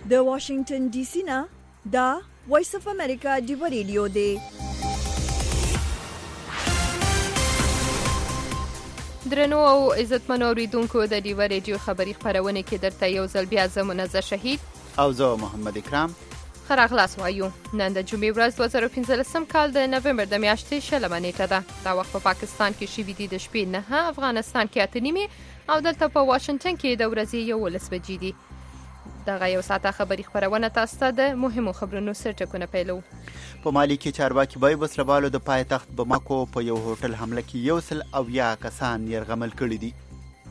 د واشنگټن ډي سي نه دا وایس اف امریکا ډیو ریډیو دی. درنو او عزتمنو اوریدونکو د ډیو ریډیو خبری خبرونه کې درته یو ځل بیا زه منزه شهید او زه محمد اکرام خراغلاس وایو. نن د جمعې ورځ 2015 کال د نومبر د میاشتې 20 نیټه ده. دا وخت په پاکستان کې شوي دي د شپې 9، افغانستان کې 8:30 او دلته په واشنگټن کې د ورځې 11 بجې دي. دغه یو ساعته خبری خبرونه تاسو ته د مهمو خبرونو سرټکونه پیلو. په مالی کې چارواکي بای وسلوالو د پایتخت بماکو په یو هوټل حمله کې 100 کسان يرغمل کړي دي.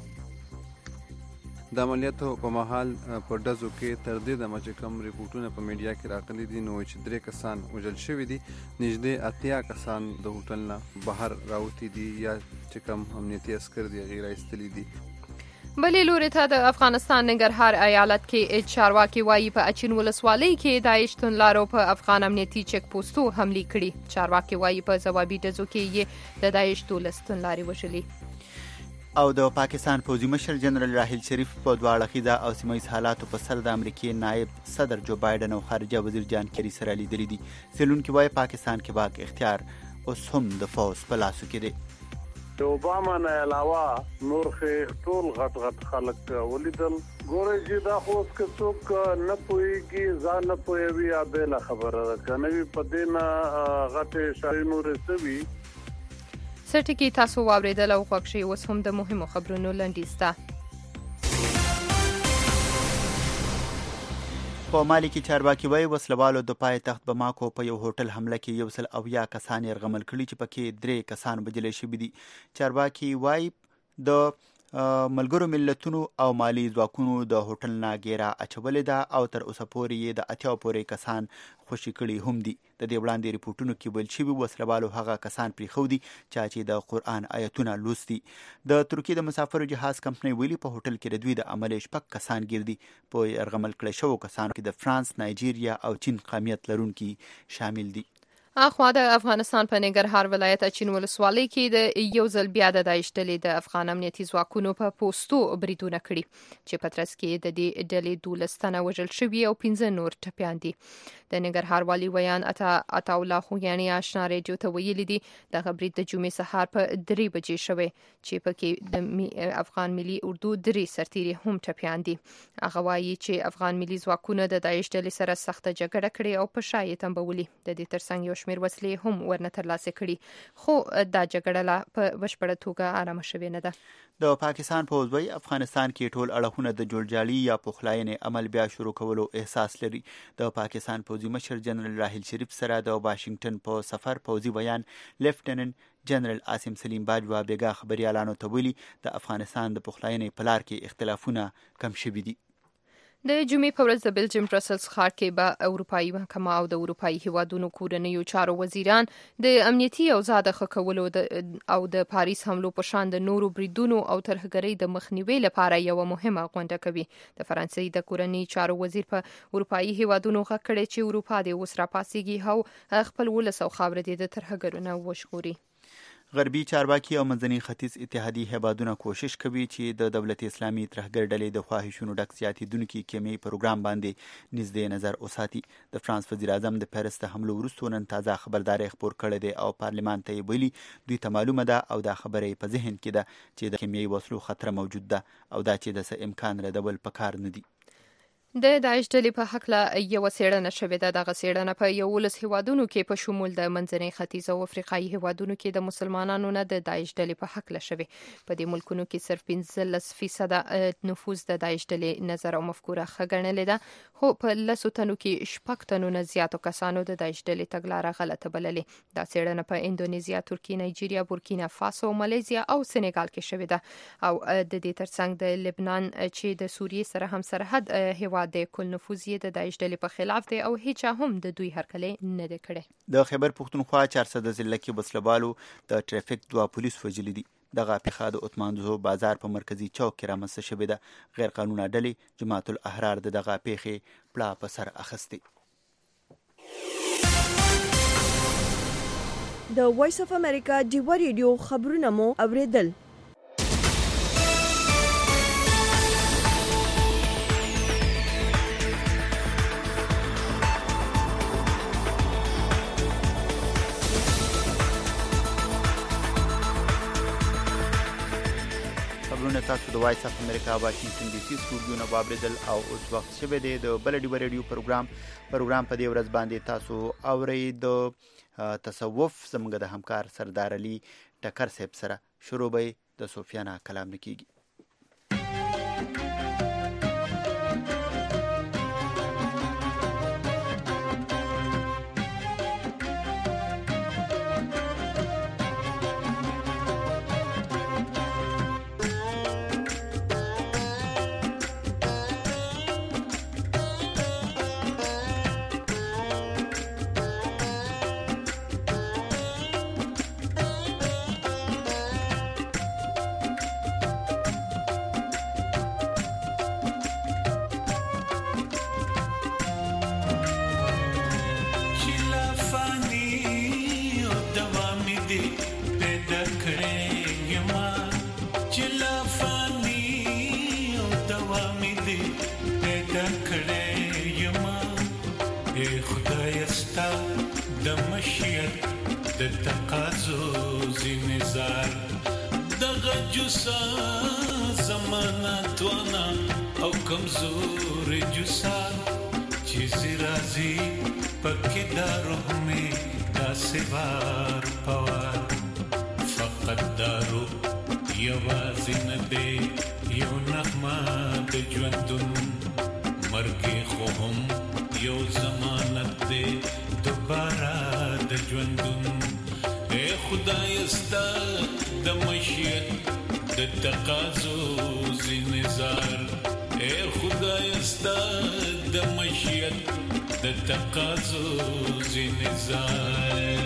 د عملیاتو په مهال په ډزو کې تر دې د مچکم ریپورتونه په میډیا کې راغلي دي نو چې 3 کسان وژل شوي دي، نږدې 80 کسان د هوټل نه بهر راوتی دي یا چې کوم امنیتي عسكر دي غیر ایستلي دي. بلې لوري ته د افغانستان ننګرهار ایالت کې چارواکي وایي په اچین ولسوالۍ کې داعش توندلارو په افغان امنیتي چک پوسټو حمله کړې. چارواکي وایي په ځوابي ډزو کې یې د داعش 12 توندلاري وژلي. او د پاکستان پوځي مشر جنرال راحیل شریف په دواړه خیزه او سیمه حالاتو په سر د امریکای نائب صدر جو بایدن او خارجه وزیر جان کیری سره لیدلي دي. سیلونکي وایي پاکستان کې باغ اختیار اوس هم د فوز په لاسو کې دی. د اوباما نه علاوه نور ټول غټ خلک ولیدل. ګورې چې دا خو اوس که څوک نه پوهېږي ځان نه پوهوي یا بېله خبره ده، که نه وي په دې نه غټې شاړې نورې څه وي. څه ټکي تاسو واورېدل او خوښ شئ. اوس هم د مهمو خبرونو لنډیز ته. په مالی کې چارواکي وایي وسلوالو د پایتخت بماکو په یو هوټل حمله کې 100 کسان يرغمل کړي چې پکې 3 کسان وژل شوي دي. چارواکي وایي د ملګرو ملتونو او مالی ځواکونو د هوټل نه ګیره اچولې ده او تر اوسه پورې یې د 80 پورې کسان خوشي کړي هم دي. د دې وړاندې ریپورتونو کې ویل شوي وسلوالو هغه کسان پرېښودي چې د قرآن آیتونه لوستي. د ترکیې د مسافرو جهاز کمپنۍ ویلي په هوټل کې د دوی د عمل 6 کسان ګرځي. په يرغمل کړي شوو کسانو کې د فرانس، نایجیریا او چین قومیت لرونکي شامل دي. اخوا د افغانستان په ننګرهار ولایت اچین ولسوالۍ کې د یو ځل بیا د داعش ډلې د افغان امنیتي ځواکونو په پوسټو بریدونه کړي چې په ترڅ کې د دې ډلې 12 تنه وژل شوي او 15 نور ټپیان دي. د ننګرهار والي ویان عطا الله خویانی آشنا ریډیو ته ویلي دي د برید د جمعې سهار په 3 بجې شوی چې پکې د افغان ملي اردو 3 سرتیري هم ټپیان دي. هغه وایي چې افغان ملي ځواکونه د داعش ډلې سره سخته جګړه کړې او په شایې تنبولي. د دې ترڅنګ یو شمېر وسلې هم ورنه ترلاسه کړي، خو دا جګړه لا په بشپړه توګه آرامه شوې نه ده. د پاکستان پوځ وایي افغانستان کې ټول اړخونه د جوړجاړي یا پخلاینې عمل بیا شروع کولو احساس لري. د پاکستان پوځي مشر جنرال راحیل شریف سره د واشنگټن په سفر پوځي بیان لیفټننټ جنرال عاصم سلیم باجوا بیګا خبريالانو ته ویلي د افغانستان د پخلاینې په لار کې اختلافونه کم شوي دي. د جمعې په ورځ د بلجیم برسلز ښار کې به اروپایي محکمه او د اروپایي هیوادونو کورنیو چارو وزیران د امنیتي اوضاع د ښه کولو او د پاریس حملو په شان د نورو بریدونو او ترهګرۍ د مخنیوي لپاره یو مهمه غونډه کوي. د فرانسې د کورنیو چارو وزیر په اروپایي هیوادونو غږ کړی چې اروپا د اوس راپاسېږي او خپل ولس او خاوره د ترهګرو نه وژغوري. غربي چارواکي او منځني ختیځ اتحادي هیوادونه کوشش کوي چې د دولت اسلامي ترهګر ډلې د خواهشونو ډک زیاتېدونکي کیمیاوي پروګرام باندې نږدې نظر وساتي. د فرانس وزیر اعظم د پیرس د حملو وروسته نن تازه خبرداری خپور کړی دی او پارلمان ته یې ویلي دوی ته معلومه ده او دا خبره په ذهن کې ده چې د کیمیاوي وسلو خطر موجود ده او دا چې د څه امکان ردول پکار نه دي. د داعش ډلې په هکله یو څېړنه شوې ده. دغه څېړنه په 11 هیوادونو کې په شمول د منځني ختیځ او افریقایي هیوادونو کې د مسلمانانو نه د داعش ډلې په هکله شوې. په دې ملکونو کې صرف 15% نفوذ د داعش ډلې نظر او مفکوره ښه ګڼلې ده، خو په 10 تنو کې 6 تنو نه زیاتو کسانو د داعش ډلې تګلاره غلطه بللې. دا څېړنه په اندونیزیا، ترکیه، نایجیریا، بورکینا فاسو، مالیزیا او سنګال کې شوې ده او د دې ترڅنګ د لبنان چې د سوریې سره هم سرحد هیواد د کل نفوذ یې د داعش ډلې په خلاف دی او هیڅ هم د دوی هرکلی نه دی کړی. د خیبر پښتونخوا 400 ضلع کې وسلوالو د ټریفیک 2 پولیس وژلي دي. دغه پیښه د عثمانزو بازار په مرکزی چوک کې رامنځته شوې ده. غیر قانوني ډلې جماعت الاحرار دغه پیښې پلا په سر اخیستې. د وایس اف امریکا ډیو ریډیو خبرونه مو اوریدل. خبرونه تاسو د وایس اف امریکا واشنگټن ډي سي سټوډیو نه واوریدل او اوس وخت شوه دی د بل ډیو ریډیو پروګرام په دې ورځ باندې تاسو اورئ د تصوف زموږ د همکار سردار علي ټکر صاحب سره شروع به د سفیانه کلام نکېږي. कमजोर जुसा चीज़ राजी पक्के दारों में दासेवार पवार फकत दारो यवाज़िन दे यो नगमा दे ज्वंदुन मर्गे खोहम यो ज़मानत दे दोबारा दे ज्वंदुन ए खुदायस्ता दमशियत दे तकाज़ो ज़िनज़ार ए खुदायस्ता द मशियत द तकाज़ो ज़िनज़ार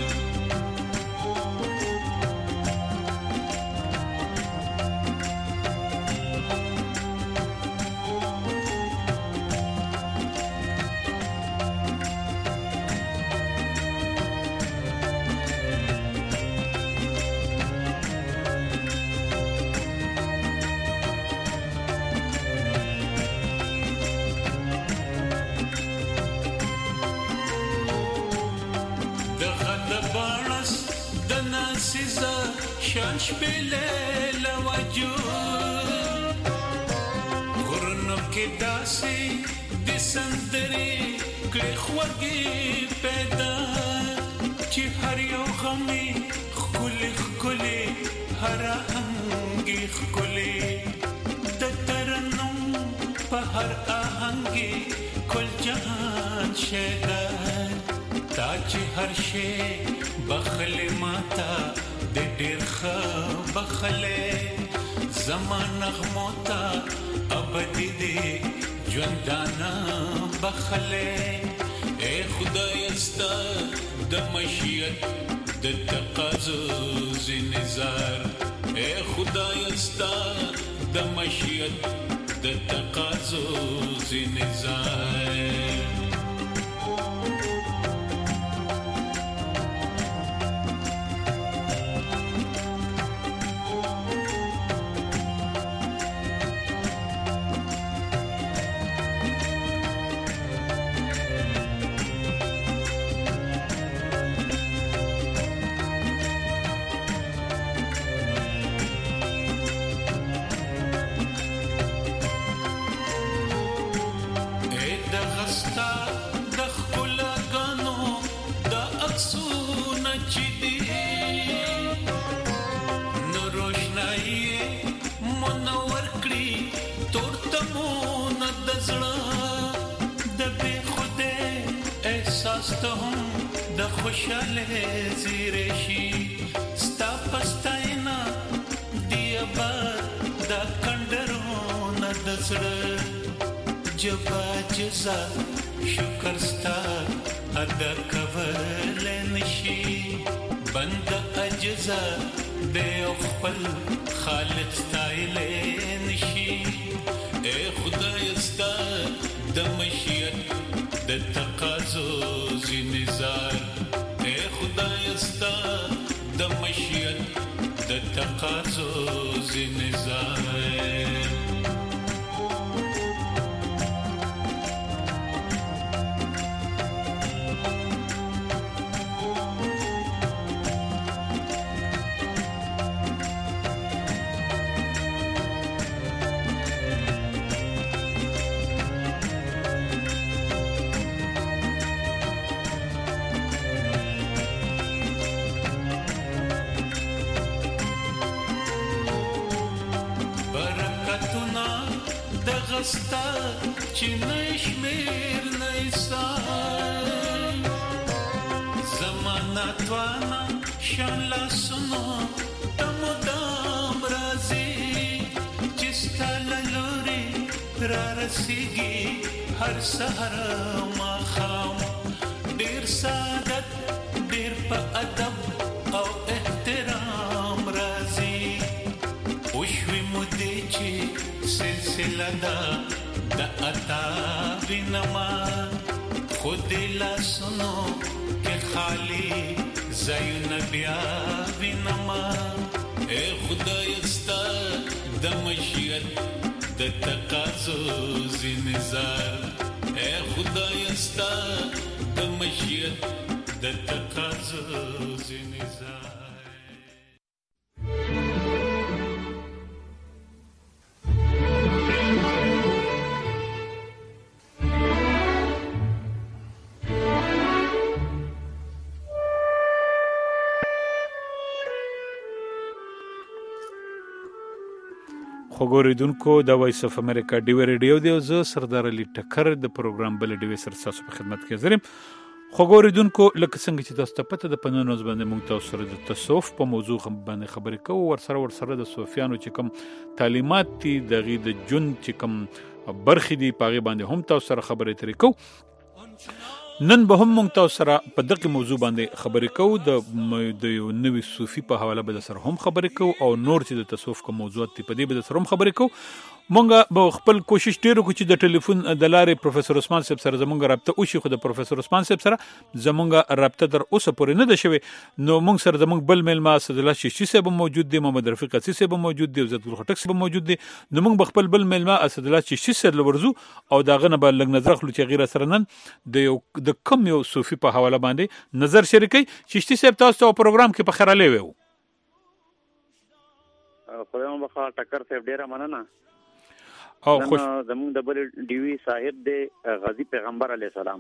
شانش بلیل وجود غرنو کے داسی دسندری کلی خوگی پیدا چی ہر یو غمی خکلی ہر آہنگی خکلی دترنم پہر آہنگی کل جہان شیدار تاچی ہر شے بخل ماتا د ډیر ښه بخله زمان نغموتا ابدی دی ژوندانه بخله اے خدای استا د مشیت د تقاضو زنزار اے خدای استا د مشیت د تقاضو زنزار د خوشاله زیرشي ستا پستاینا دی آباد دا کندرونه د زړه جبا جزا شکر ستا ادا کول نشي بند اجزا د خپل خالق ستایل نشي اے خدای ستا د مشیت د تقاضو زنزار اے خدای استا د مشیت د تقاضو زنزار واستا چنش میر نیسای زمانہ توانا شان لاسونو تمدام رازی چستا للوری را رسیگی هر سحر ما خام دیر سعادت دیر پا ادب او احترام رازی وشوی مدی چی سلسله دا عطا بینما خود لاسونو که خالی زیون بیا بینما اے خدای استا د مشیت د تقاضو زنزار اے خدای استا د مشیت د تقاضو زنزار خوګوریدونکو د وایس اف امریکا ډیوی ریډیو دی زه سردار علي ټکر د پروګرام بل ډیوی سره تاسو په خدمت کې حاضر یم. خوګوریدونکو لکه څنګه چې تاسو ته پته د پنځونوز باندې موږ تاسو سره د تصوف په موضوع باندې خبرې کوو ورسره د صوفیانو چې کوم تعلیمات دي دغه د جون چې کوم برخې دي پاغي باندې هم تاسو سره خبرې ترې کوو. نن به هم موږ تاسو سره په دغه موضوع باندې خبرې کوو د یو نوې صوفي په حواله به سره هم خبرې کوو او نور چې د تصوف کوم موضوعات دي په دې به سره هم خبرې کوو. مونږ به خپل کوشش ډیر وکړو چې د ټلیفون د لارې پروفیسور عثمان صاحب سره زمونږ رابطه وشي خو د پروفیسور عثمان صاحب سره زمونږ رابطه تر اوسه پورې نه ده شوې. نو مونږ سره زمونږ بل میلمه اسدالله شیشي صاحب موجود دی, محمد رفیق قصي صاحب موجود دی, عزت ګل خټک صاحب موجود دی. نو مونږ خپل بل میلمه اسدالله شیشي صاحب لورزو او داغه نه بل نظر خلو چې غیر سره نن د کم یو صوفي په حواله باندې نظر شریکي. شیشي صاحب تاسو ته پروګرام کې په خیراله وو. خدای مو بخا ټکر صاحب ډیره مننه. او خوش زمون د بل ډیوی صاحب د غازی پیغمبر علی السلام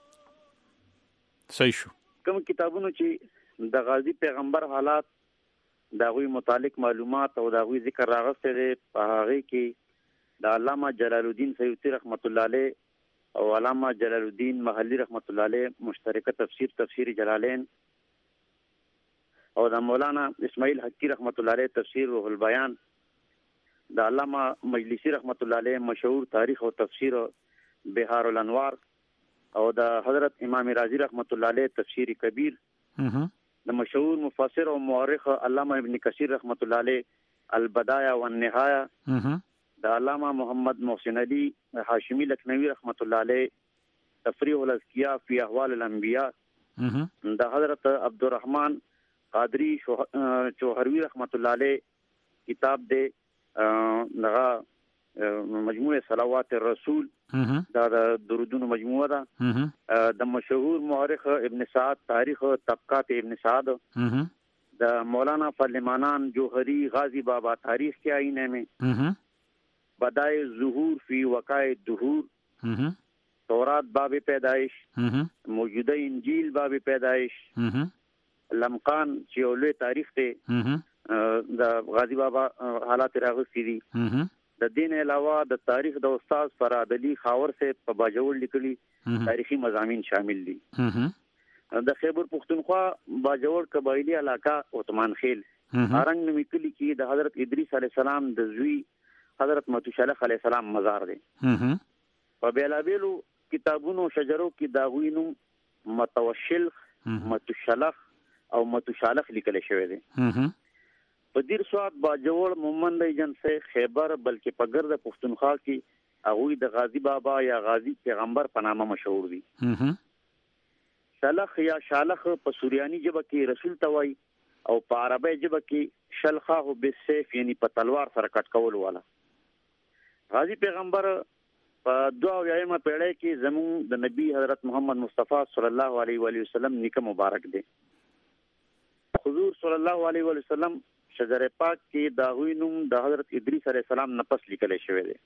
صحیح شو کوم کتابونو چې د غازی پیغمبر حالات دا غوي متعلق معلومات او دا غوي ذکر راغسته دي په هغه کې د علامه جلال الدین سیوطی رحمت الله علیه او علامه جلال الدین محلی رحمت الله علیه مشترکه تفسیر جلالین او د مولانا اسماعیل حقی رحمت الله علیه تفسیر روح البیان د علامه مجلسی رحمت الله علیه مشهور تاریخ او تفسیر بحار الانوار او د حضرت امام رازی رحمت الله علیه تفسیر کبیر د مشهور مفسر او مورخ علامه ابن کثیر رحمت الله علیه البدایه والنهایه د علامه محمد محسن علی هاشمی لکنوی رحمت الله علیه تفریح الاذکیاء فی احوال الانبیاء د حضرت عبدالرحمن قادری چوهروی رحمت الله علیه کتاب دے دغه مجموعه صلوات الرسول دا د درودونو مجموعه ده د مشهور مورخ ابن سعد تاریخ طبقات ابن سعد د مولانا فلمانان جوهری غازی بابا تاریخ کے آئینے میں بدائے ظہور فی وقائع دہور تورات باب پیدائش موجودہ انجیل باب پیدائش لمقان چیولوی تاریخ تے د غازی بابا حالات راغستی دي. د دین علاوه د تاریخ د استاد فراد علی خاور سے په باجوړ لیکلي تاریخي مضامین شامل دي. د خیبر پختونخوا باجوړ قبایلی علاقہ عثمان خیل ارنګ نومي کلی کې د حضرت ادریس علی السلام د زوی حضرت متوشلخ علی السلام مزار دی. په بیلابیلو کتابونو شجرو کې داوینو متوشلخ متوشلخ او متوشالخ لیکل شوی دی. په دیر سواد باجوړ مومند جن سے خیبر بلکې په ګرد پښتونخوا کې هغه د غازی بابا یا غازی پیغمبر په نامه مشهور دي. شلخ یا شالخ په سوریانی ژبه کې رسول توای او په عربی ژبه کې شلخه بالسيف یعنی په تلوار سره کټ کول والا. غازی پیغمبر په 2000 پیړۍ کې زمون د نبی حضرت محمد مصطفی صلی الله علیه و وسلم نیکه مبارک دی. حضور صلی الله علیه و وسلم شجر پاک کې داوی نوم د حضرت ادریس علیه السلام نه پس لیکل شوی دی.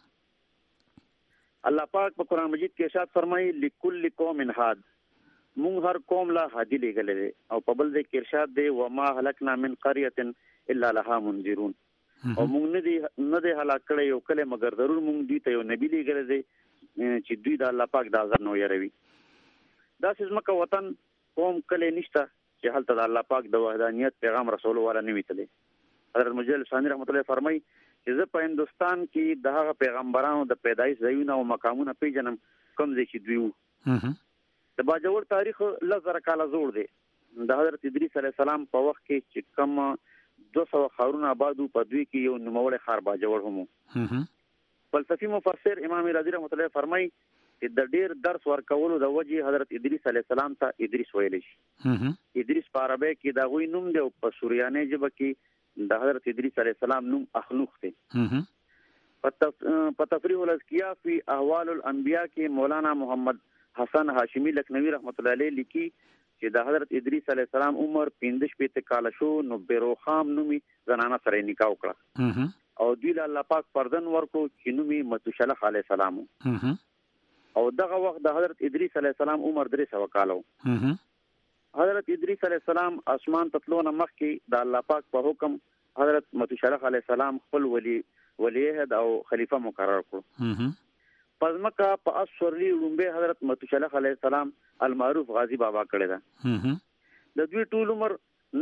الله پاک په قران مجید کې ارشاد فرمایي لکل قوم هاد مون هر قوم لا هادي لګل دي او په بل ځای کې ارشاد دی و ما هلکنا من قريه الا لها منذرون او موږ نه دی هلاک کړی یو کله مگر ضرور موږ دوی ته یو نبی لېږلی دی چې دوی د الله پاک د عذاب نه ویروي. داسې ځمکه وطن قوم کلی نشته چې هلته د الله پاک د وحدانیت پیغام رسولو والا نه وي تللی. حضرت مسیح ثانی رحمت الله فرمایي چې زه په هندوستان کې د هغه پیغمبرانو د پیدایش ځایونه او مقامونه پیژنم کوم ځای چې دوی وو. د باجوړ تاریخ 10,000 کاله زوړ دی. د حضرت ادریس علیه السلام په وخت کې چې کوم 200 خارونه آبادو په دوی کې یو نوموړی ښار باجوړ هم. فلسفي مفسر امام رازي رحمت الله فرمایي چې د ډیر درس ورکولو د وجې حضرت ادریس علیه السلام ته ادریس ویل شي. ادریس په عربی کې دا غوي نوم دی او په سوریاني ژبه کې د حضرت ادریس علیه السلام نوم اخنوخ دی. په تفریح الاذکیاء فی احوال الانبیاء کې مولانا محمد حسن هاشمی لکنوی رحمت الله علیه لیکي چې د حضرت ادریس علیه السلام عمر 15 کال شو نو بیروخام نومي زنانه سره نکاح وکړه او دوی له الله پاک پردن ورکو چې نومي متوشلخ علیه السلام او دغه وخت د حضرت ادریس علیه السلام عمر 300 کال و. حضرت ادریس علیه السلام اسمان تطلونه مخکې د الله پاک په حکم حضرت متوشلخ علیه السلام خپل ولی عهد او خلیفہ مقرر کړ. پزمکا په اسورلی لومبه حضرت متوشلخ علیه السلام المعروف غازی بابا کړی دا. د دوی ټول عمر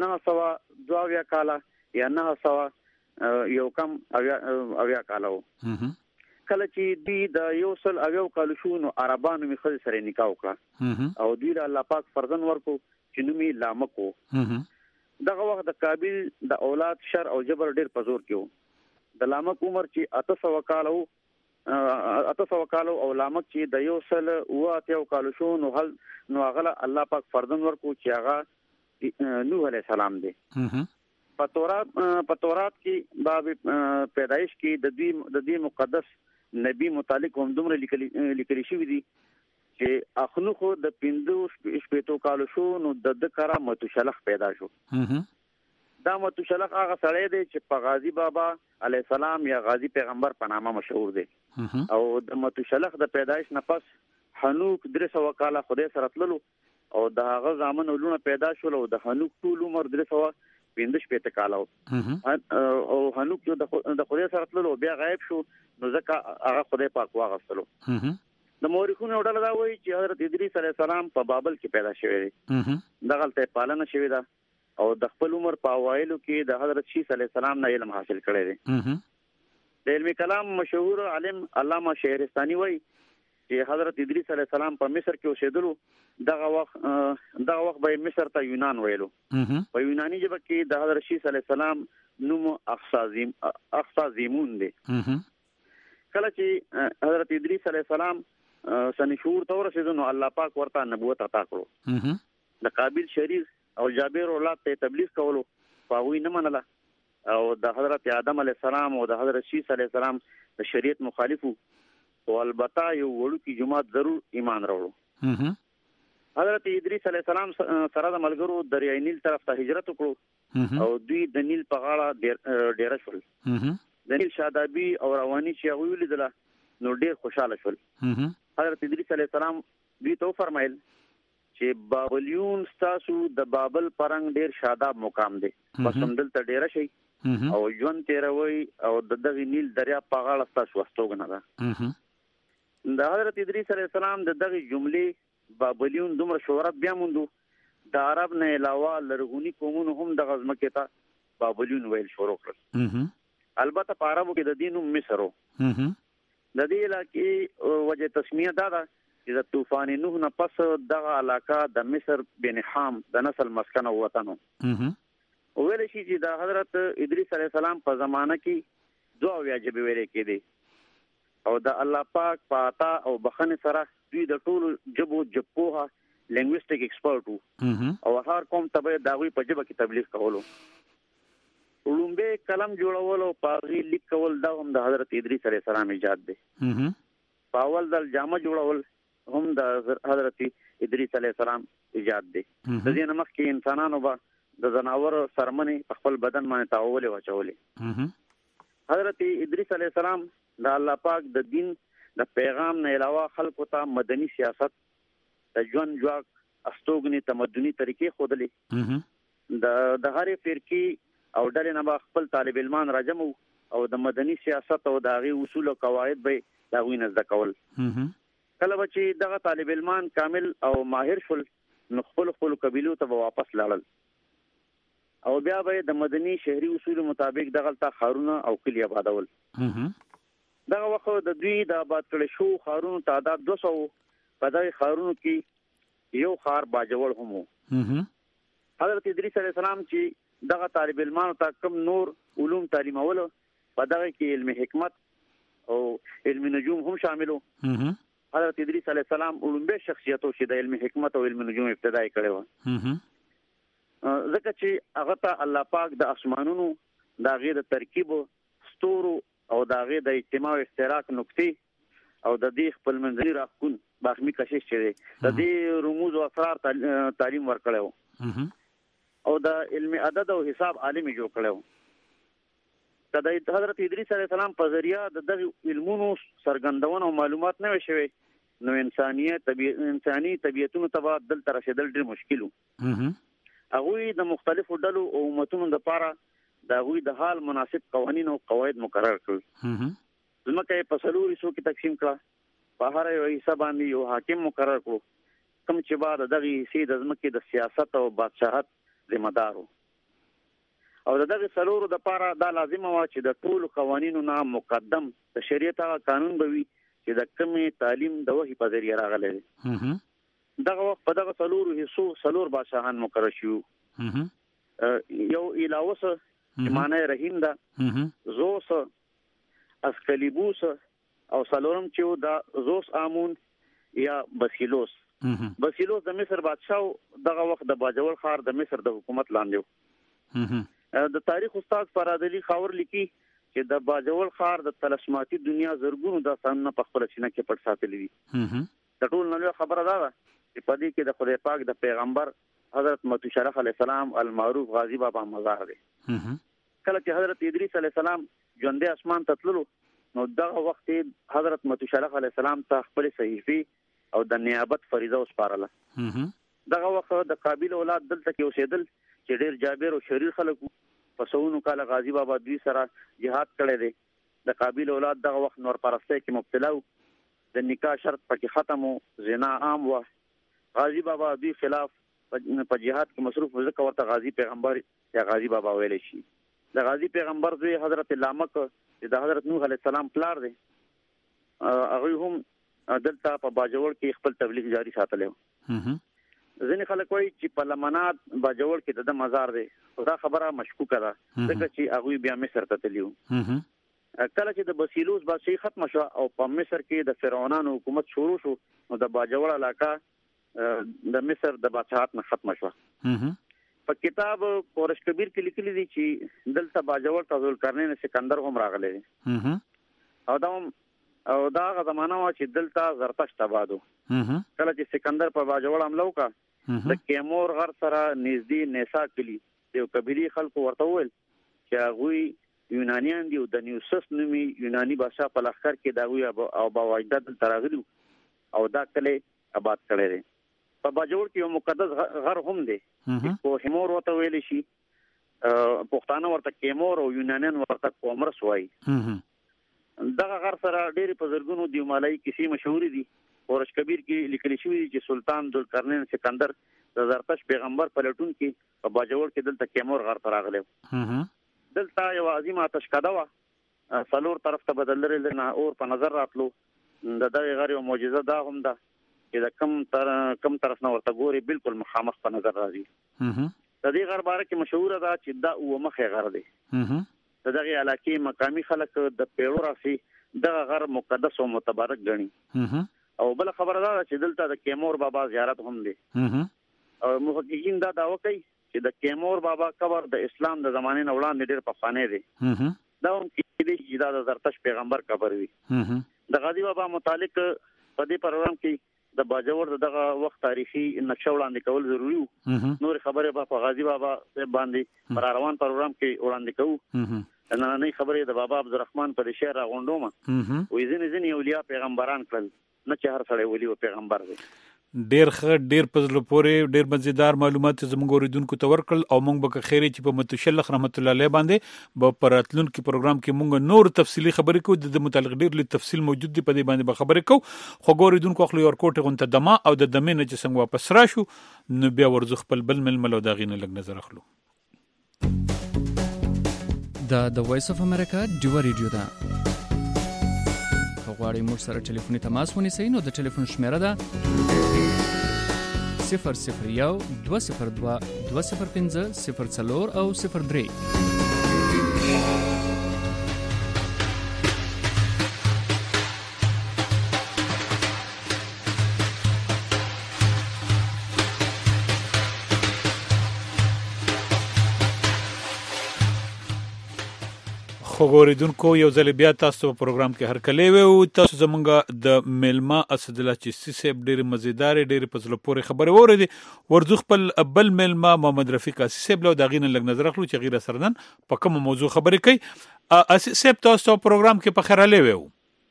922 کال یا 900 یو کم اویا کال و. کله چې دوی د یو سل اویا کال شو نو عربانو می خځه سره نکاح وکړه او دوی له الله پاک فرزند ورکو چې نومي لامک و. دغه وخت د قابل د اولاد شر او جبر ډیر په زور کې و. د لامک عمر چې 800 کال و 800 کال او لامک چې د یو سل او اتیو کال شو نو هغه الله پاک فرزند ورکو چې هغه نوح علیه السلام دی. په تورات کې باب پیدایش کې د دې مقدس نبی متعلق هم دومره لیکل شوی دی چې اخنوخ د 15 کال شو نو د کرا متوشلخ پیدا شو. دا متوشلخ هغه سړی دی چې په غازی بابا علیه السلام یا غازی پیغمبر په نامه مشهور دی. او د متوشلخ د پیدایش نه پس حنوک 300 کال خدای سره تللو او د هغه زامن ولونه پیدا شول او د حنوک ټول عمر 315 کال او حنوک د خدای سره تللو بیا غایب شو نو ځکه هغه خدای پاک واغستلو. د مورخونو ډله دا وایي چې حضرت ادریس علیه السلام په بابل کې پیدا شوی دی. دغلته پالنه شوی ده او د خپل عمر په اوایلو کې د حضرت شیس علیه السلام نه علم حاصل کړی دی. د علم کلام مشهور عالم علامه شهرستانی وایي چې حضرت ادریس علیه السلام په مصر کې اوسېدلو دغه وخت به مصر ته یونان ویلو. په یونانی ژبه کې د حضرت شیس علیه السلام نوم اخصازیمون دی. کله چې حضرت ادریس علیه السلام سنشور ته ورسېدو نو الله پاک ورته نبوت عطا کړو. د قابل شریف او جابر اولاد ته تبلیغ کولو پاوی نه منله او د حضرت آدم علیه السلام او د حضرت شیس علیه السلام د شریعت مخالفو او البته یو وړوکی جماعت ضرور ایمان راوړو. حضرت ادریس علیه السلام سره د ملګرو دریای نیل طرف ته هجرت وکړو او دوی د نیل په غاړه ډیره شول. د نیل شادابی او رواني چې هغه ولیدله نو ډیر خوشاله شول. حضرت ادریس علیه السلام دوی ته فرمایل چې بابلیون ستاسو د بابل پرنګ ډیر شاداب مقام دی بس هم دلته ډیر شي او ژوند تیروي او دغه نیل دریا په غاړه تاسو واستوګنه ده. د حضرت ادریس علیه السلام دغه جملې بابلیون دومره شهرت بیا موندو د عرب نه علاوه لرغونی قومونو هم د غزمکه ته بابلیون ویل شروع کړل. البته په عربو کې د دینو مصر د دې علاقې وجه تسمیه ده چې د طوفان نوح نه پس دغه علاقه د مصر بن حام د نسل مسکن او وطن ویل شي چې د حضرت ادریس علیه السلام په زمانه کې 2 ژبې ویل کېدې او د الله پاک په عطا او بخنه سره دوی د ټولو ژبو جپوها لینګویسټیک ایکسپرټ او هر کوم ته داوی په ژبه کې تبلیغ کولو. لومبه کلم جوړول او پاغي لیک کول دا هم د حضرت ادریس علیه السلام ایجاد دی. پاول د جامه جوړول هم د حضرت ادریس علیه السلام ایجاد دی. د دې نمخ کې انسانانو به د زناور سرمنې په خپل بدن باندې تاولې واچولې. حضرت ادریس علیه السلام د الله پاک د دین د پیغام نه علاوه خلکو ته مدني سیاست د ژوند جواک استوګنی تمدني طریقې خودلې. د هرې فرقې او ډلې نه به خپل طالب علمان راجمو او د مدني سیاست او د هغې اصول او قواعد به د هغوی نه زده کول. کله به چې دغه طالب علمان کامل او ماهر شول نو خپلو قبیلو ته به واپس لاړل او بیا به د مدني شهري اصول مطابق دغلته ښارونه او کلي آبادول. دغه وخت د دوی د آباد کړي شو ښارونو تعداد 200 په دغه ښارونو کې یو ښار باجوړ هم و. حضرت ادریس علیه السلام چې دغه طالب علمانو ته کوم نور علوم تعلیمولو په دغه کې علم حکمت او علم نجوم هم شاملو. حضرت ادریس علیه السلام علومبه شخصیت او چې د علم حکمت او علم نجوم ابتدای کړي و. ځکه چې هغه ته الله پاک د اسمانونو د هغې د ترکیب ستورو او د هغې د اجتماع او اشتراک نقطې او د دې خپل منځني راښکون باخمي کشش چې دی د دې رموز او اسرار تعلیم ورکړی و او د علم عدد او حساب عالم جوړ کړو. کله حضرت ادریس علیه السلام په ذریعہ د دغه علمونو سرګندون او معلومات نه وشوي نو انساني طبيعتونو ته دلته رسیدل ډېر مشکل وو. هغوی د مختلفو ډلو او امتونو لپاره د هغوی د حال مناسب قوانین او قواعد مقرر کړل. ځمکه په څلورو حصو کې تقسیم کړه. په هر یو حصہ باندې یو حاکم مقرر کړو کوم چې بعد دغه حصې د ځمکې د سیاست او بادشاہت ذمہ دار او دغه څلورو د لپاره دا لازم و چې د ټول قوانینو نه مقدم د شریعت قانون به وي چې د کومې تعلیم د وحي په ذریعہ راغلی. دغه وخت په دغه څلورو حصو څلور بادشاہان مقرر شو. یو ایلاوس چې معنی رحیم ده، زوس، اسکلیبوس او څلورم چې دا زوس آمون یا بسیلوس. بسیلوس د مصر بادشاہ دغه وخت د باجوړ ښار د مصر د حکومت لاندې و. د تاریخ استاد فرادلی خاور لیکي چې د باجوړ ښار د تلسماتي دنیا زرګونو داستانونه په خپل سینه کې پټ ساتلي دي. د ټول نړۍ خبره ده چې په دې کې د خدای پاک د پیغمبر حضرت متو شرف علیه السلام المعروف غازی بابا مزار دی. کله چې حضرت ادریس علیه السلام ژوندې اسمان ته تللو نو دغه وخت حضرت متو شرف علیه السلام ته خپل صحیفه او د نیابت فریضه وسپارله. دغه وخت د قابل اولاد دلته کې اوسېدل چې ډېر جابر او شریر خلک په سونو کال غازی بابا دوی سره jihad کړی دی. د قابل اولاد دغه وخت نور پرسته کې مبتلا و، د نکاح شرط پکې ختم و، زنا عام و. غازی بابا دوی خلاف په jihad کې مصروف ځکه ورته غازی پیغمبر یا غازی بابا ویل شي. د غازی پیغمبر دوی حضرت لامک چې د حضرت نوح علیه السلام پلار دی هغه هم دلته په باجوړ کې خپل تبلیغ جاری ساتلی و. ځینې خلک وایي چې په لمنات باجوړ کې د مزار دی. دا خبره مشکوکه ده ځکه چې هغوی بیا مصر ته تللي وو. کله چې د بسیلوس بادشاهي ختمه شوه او په مصر کې د فرعونانو حکومت شروع شو نو د باجوړ علاقه د مصر د بادشاهت نه ختمه شوه. په کتاب قورش کبیر کې لیکلي دي چې دلته باجوړ ته ذوالقرنین سکندر هم راغلی دی او دا هغه زمانه وه چې دلته زرتشت آباد و. کله چې سکندر په باجوړ حمله وکړه د کیمور غر سره نږدې نیسا کلي یو قبیلي خلکو ورته وویل چې هغوی یونانیان دي او د نیوسس نومي یوناني بادشاه په لښکر کې د هغوی آبا و اجداد دلته راغلي او دا کلی آباد کړی دی. په باجوړ کې یو مقدس غر هم دی کوهمور ورته ویلی شي، پښتانه ورته کیمور او یونانیان ورته کومرس وایي. دغه غر سره ډېرې په زرګونو دیومالایي کیسې مشهورې دي. قورش کبیر کې لیکل شوي دي چې سلطان ذوالقرنین سکندر د زرتشت پیغمبر په لټون کې په باجوړ کې دلته کیمور غر ته راغلی. دلته یو عظیمه آتشکده وه، څلور طرف ته به د لرې نه اور په نظر راتلو. د دغې غر یو معجزه دا هم ده چې د کم طرف نه ورته ګوري بالکل مخامخ په نظر راځي. د دې غر باره کې مشهوره ده چې دا اوه مخی غر دی. د دغې علاقې مقامي خلک د پیړو راځي دغه غر مقدس او متبارک ګڼي. او بل خبره ده چې دلته د کیمور بابا زیارت هم دی. او محققین دا دعوه کوي چې د کیمور بابا قبر د اسلام د زمانې نه وړاندې ډېر پخوانی دی. دا هم کېدای شي چې دا د زرتشت پیغمبر قبر وي. د غازی بابا متعلق په دې پروګرام کې د باجوړ دغه وخت تاریخي نقشه وړاندې کول ضروري وو. نور خبره په غازی بابا باندې پر روان پروګرام کې وړاندې کوو. نننۍ خبرې د بابا عبدالرحمن په شعر راغونډوم. وې ځینې اولیاء پیغمبران کړل، نه چې هر سړی ولی او پیغمبر دی. ډیر په زړه پورې ډیر مزیدار معلومات زموږ اوریدونکو ته ورکړل او موږ به خیرې چې په متشلخ رحمت الله علیه باندې په پراتلونکو پروګرام کې موږ نور تفصیلی خبرې کوو د متعلق ډیر له تفصیل موجود دی په دې باندې به خبرې کوو خو اوریدونکو خپل ورکوټه غونته دما او د دمه نه چې څنګه واپس راشو نو بیا ورزخ خپل بل ململ او داغینه لګ نظر اخلو د وایس اف امریکا ډیو ریډیو دا غواړئ موږ سره ټلیفوني تماس ونیسئ نو د ټلیفون شمیره ده 001 202 205 04 او 03. خوګوریدونکو یو ځل بیا تاسو په پروګرام کې هرکلی وو تاسو زمونږ د میلما اسدالله چشتی صاحب ډېر مزیدار ډېر په زړه پورې خبرې وریدي ورزو خپل بل میلما محمد رفیق اسدالله صاحب له دغې نه لږ نظر اخلو چې غیر سرنن په کوم موضوع خبرې کوي اسدالله صاحب تاسو په پروګرام کې په خیراله وو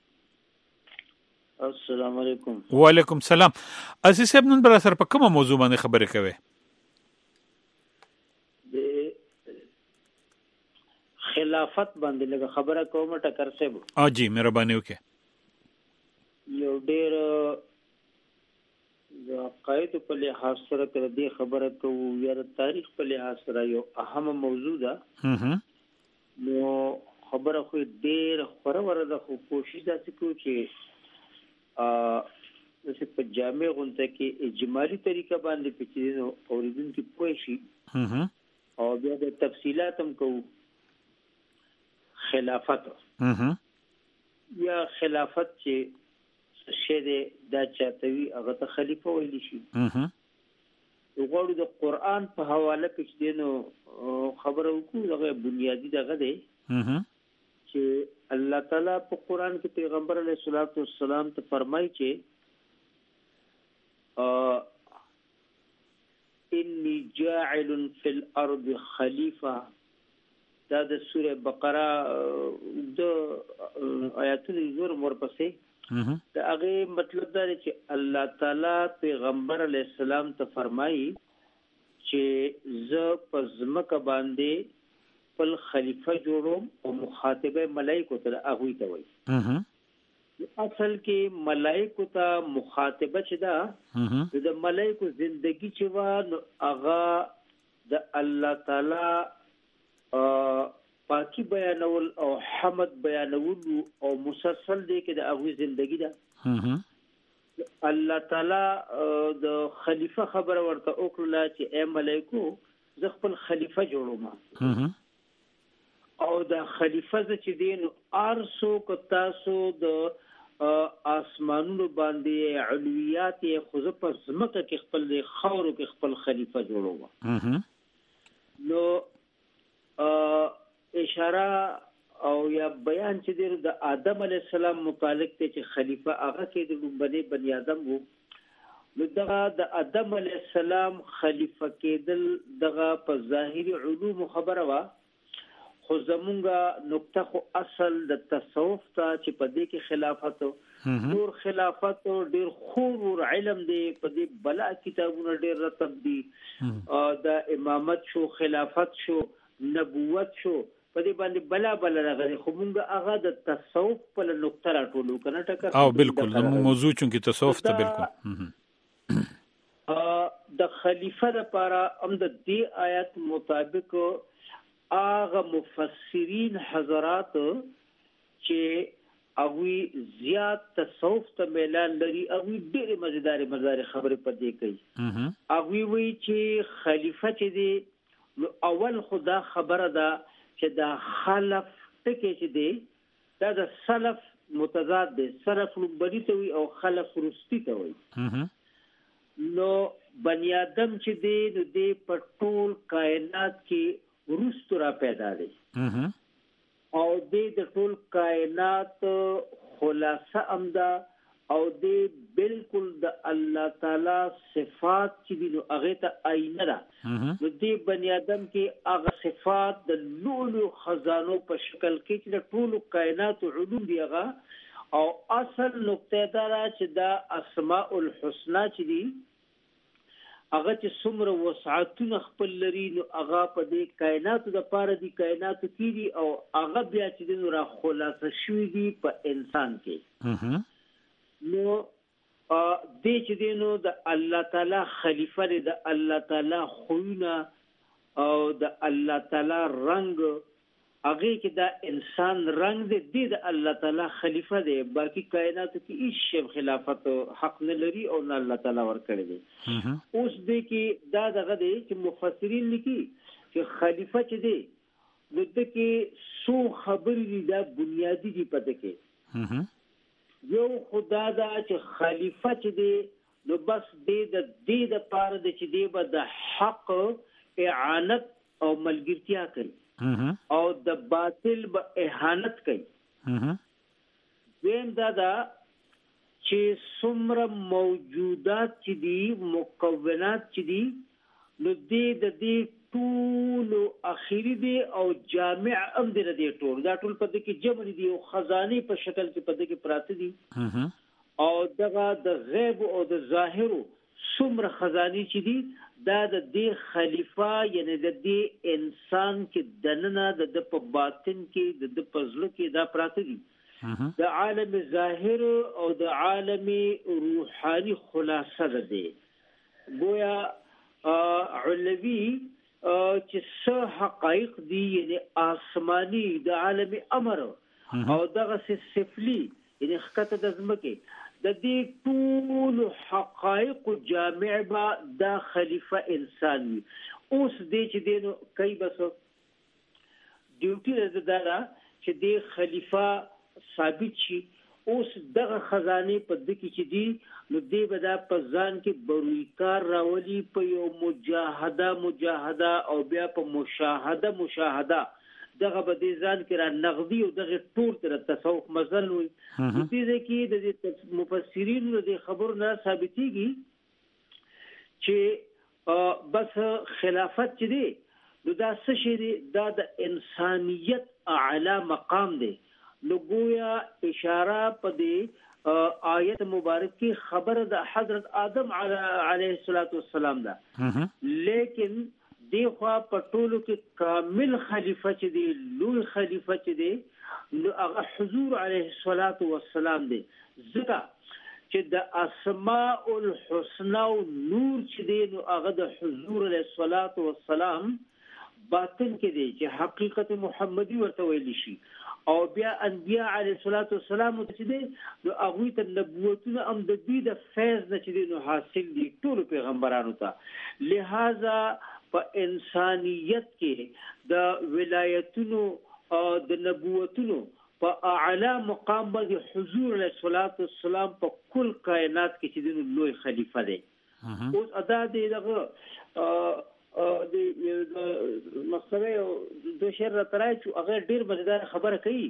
السلام علیکم وعلیکم السلام اسدالله صاحب نن بر سره په کوم موضوع باندې خبرې کوي خلافت باندې لږه خبره کوم ټکر صاحب جی مهرباني وکړه یو ډېر د قاعده په لحاظ سره کړه دې خبره کوو یا د تاریخ په لحاظ سره یو اهم موضوع ده نو خبره خو ډېر خوره ده خو کوشش داسې کوو چې داسې په جامع غونډه کې اجمالي طریقه باندې پیچیدو اوریدونکو پوه شي او بیا د تفصیلات هم کوو خلافت یا خلافت چې شه دا چاته وی هغه ته خلیفہ ویل شي وګورو د قران په حواله کې دینو خبرو کو دغه بنیادی دغه دی چې الله تعالی په قران کې پیغمبر علیه الصلاۃ والسلام ته فرمایي چې انی جاعل فی الارض خلیفہ دا د سوره بقره د آیاتونو زور ورپسې دا هغه مطلب دا چې الله تعالی پیغمبر علیه السلام ته فرمایي چې ز په ځمکه باندې خپل خلیفہ جوړوم او مخاطبه ملائکه ته هغه ته وایي اصل کې ملائکه ته مخاطبه چې دا د ملائکه ژوندۍ چې وا هغه د الله تعالی پاکی بیانول او حمد بیانول او مسلسل دی کې د هغه ژوندۍ ده الله تعالی د خلیفہ خبر ورته وکړه چې اے ملائکو زه خپل خلیفہ جوړوم او د خلیفہ چې دین ارسو کو تاسو د آسمانونو باندې علویات خو په زمکه کې خپل خاورو کې خپل خلیفہ جوړوم نو اشاره او یا بیان چې د آدم علی السلام متعلق ته چې خلیفہ هغه کې د لومبني بنی آدم وو نو دغه د آدم علی السلام خلیفہ کېدل دغه په ظاهري علوم خبره وا خو زمونږه نقطه خو اصل د تصوف ته چې په دې کې خلافت نور خلافت ډیر خور علم دی په دې بلا کتابونه ډیر رتب دي د امامت شو خلافت شو نبوت شو په دې باندې بلا راغلي خو مونږه هغه د تصوف په نقطه راټولو کنه ټکر او بالکل زموږ موضوع چونکی تصوف ته بالکل د خلیفہ لپاره هم د دې آیات مطابق هغه مفسرین حضرات چې اوی زیات تصوف ته میلان لري اوی ډېر مزیدار خبره پدې کوي اوی وی چې خلیفہ چې دی اول خدا خبره ده چې دا خلف ټکی چې دی دا د سلف متضاد دی سلف لومبني ته وي او خلف رستی ته وي نو بنی آدم چې دی نو دی په ټول کائنات کې ورستو را پیدا دی او دی د ټول کائنات خلاصه امدا او دی بالکل د الله تعالی صفات چې دی نو هغه ته آینه ده نو دی بنی آدم کې هغه صفات د لولو خزانو په شکل کې چې د ټول کائنات علوم دی هغه او اصل نقطه دا چې دا اسماء الحسنا چې دي هغه چې څومره وسعتونه خپل لري نو هغه په دې کائناتو د پاره دي کائناتو کې دي او هغه بیا چې نو را خلاصه شوی دي په انسان کې نو دې چې دینو د الله تعالی خلیفہ دی د الله تعالی خوونه او د الله تعالی رنگ هغه کې دا انسان رنگ دی د الله تعالی خلیفہ دی باقی کائنات کې هیڅ شی خلافت حق نه لري او نه الله تعالی ورکړي دی اوس دې کې دا دغه دی چې مفسرین لیکي چې خلیفہ چې دی د دې کې سو خبرې دي دا بنیادی دي پته کې یو خدا دا چې خلیفہ چې دی نو بس د دې د پاره د چې دی به د حق اعانت او ملګرتیا کوي او د باطل به اهانت کوي ویم دا چې څومره موجودات چې دي مکونات چې دي نو د ټول اخیری دی او جامع ام دی ردی ټول دا ټول په دې کې جمع دي او خزانه په شکل کې په دې کې پراته دي او دغه د غیب او د ظاهر څومره خزانه چې دي دا د دې خلیفہ یعنی د دې انسان کې دننه د په باطن کې د پزړه کې دا پراته دي د عالم ظاهر او د عالم روحاني خلاصه ده گویا علوی چې څه حقایق دي یعنی آسمانی د عالم امر او دغه سفلی یعنی خطه د زمکه د دې ټول حقایق جامع با د خلیفہ انسان اوس دې چې دینو کوي بس ډیوټي زدارا چې دې خلیفہ ثابت شي اوس دغه خزانه په دکی چې دی نو دی به دا په ځان کې بروی کار راولي په یو مجاهده او بیا په مشاهده دغه به دې ځان کې را نغدي او دغه ټول تر تصوف مزل وي دې کې د مفسرین د خبر نه ثابتيږي چې بس خلافت چې دی نو دا څه شي دی دا د انسانیت اعلی مقام دی نو گویا اشاره په دې آیت مبارک کی خبر د حضرت آدم علیه السلام ده لیکن دی خوا په ټولو کې کامل خلیفہ چې دی لوی خلیفہ چې دی نو هغه حضور علیه السلام دی ځکه چې د اسماء الحسنا او نور چې دی نو هغه د حضور علیه السلام باطن کې دی چې حقیقت محمدي ورته ویل شي او بیا انبیاء علیه السلام چې دی نو هغه ته نبوتونه هم د دې د فیض نه چې دی نو حاصل دي ټول پیغمبرانو ته لہذا په انسانیت کې د ولایتونو او د نبوتونو په اعلی مقام باندې حضور علیه السلام په کل کائنات کې چې دی لوی خلیفہ دی اوس ادا دی دغه د مخسوي او د شر ترای چې هغه ډیر مزیدار خبره کوي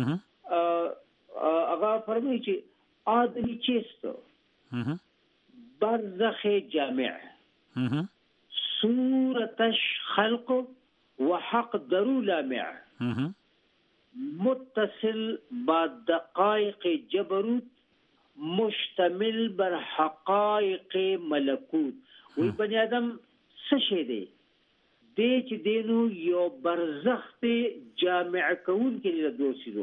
هغه فرمایي چې آدمی چیست برزخ جامع صورتش خلق وحق درو لامع متصل با دقائق جبروت مشتمل بر حقائق ملکوت وی بنی آدم څه دی دې چې دینو یو برزخ ته جامع کون کې له دوسیدو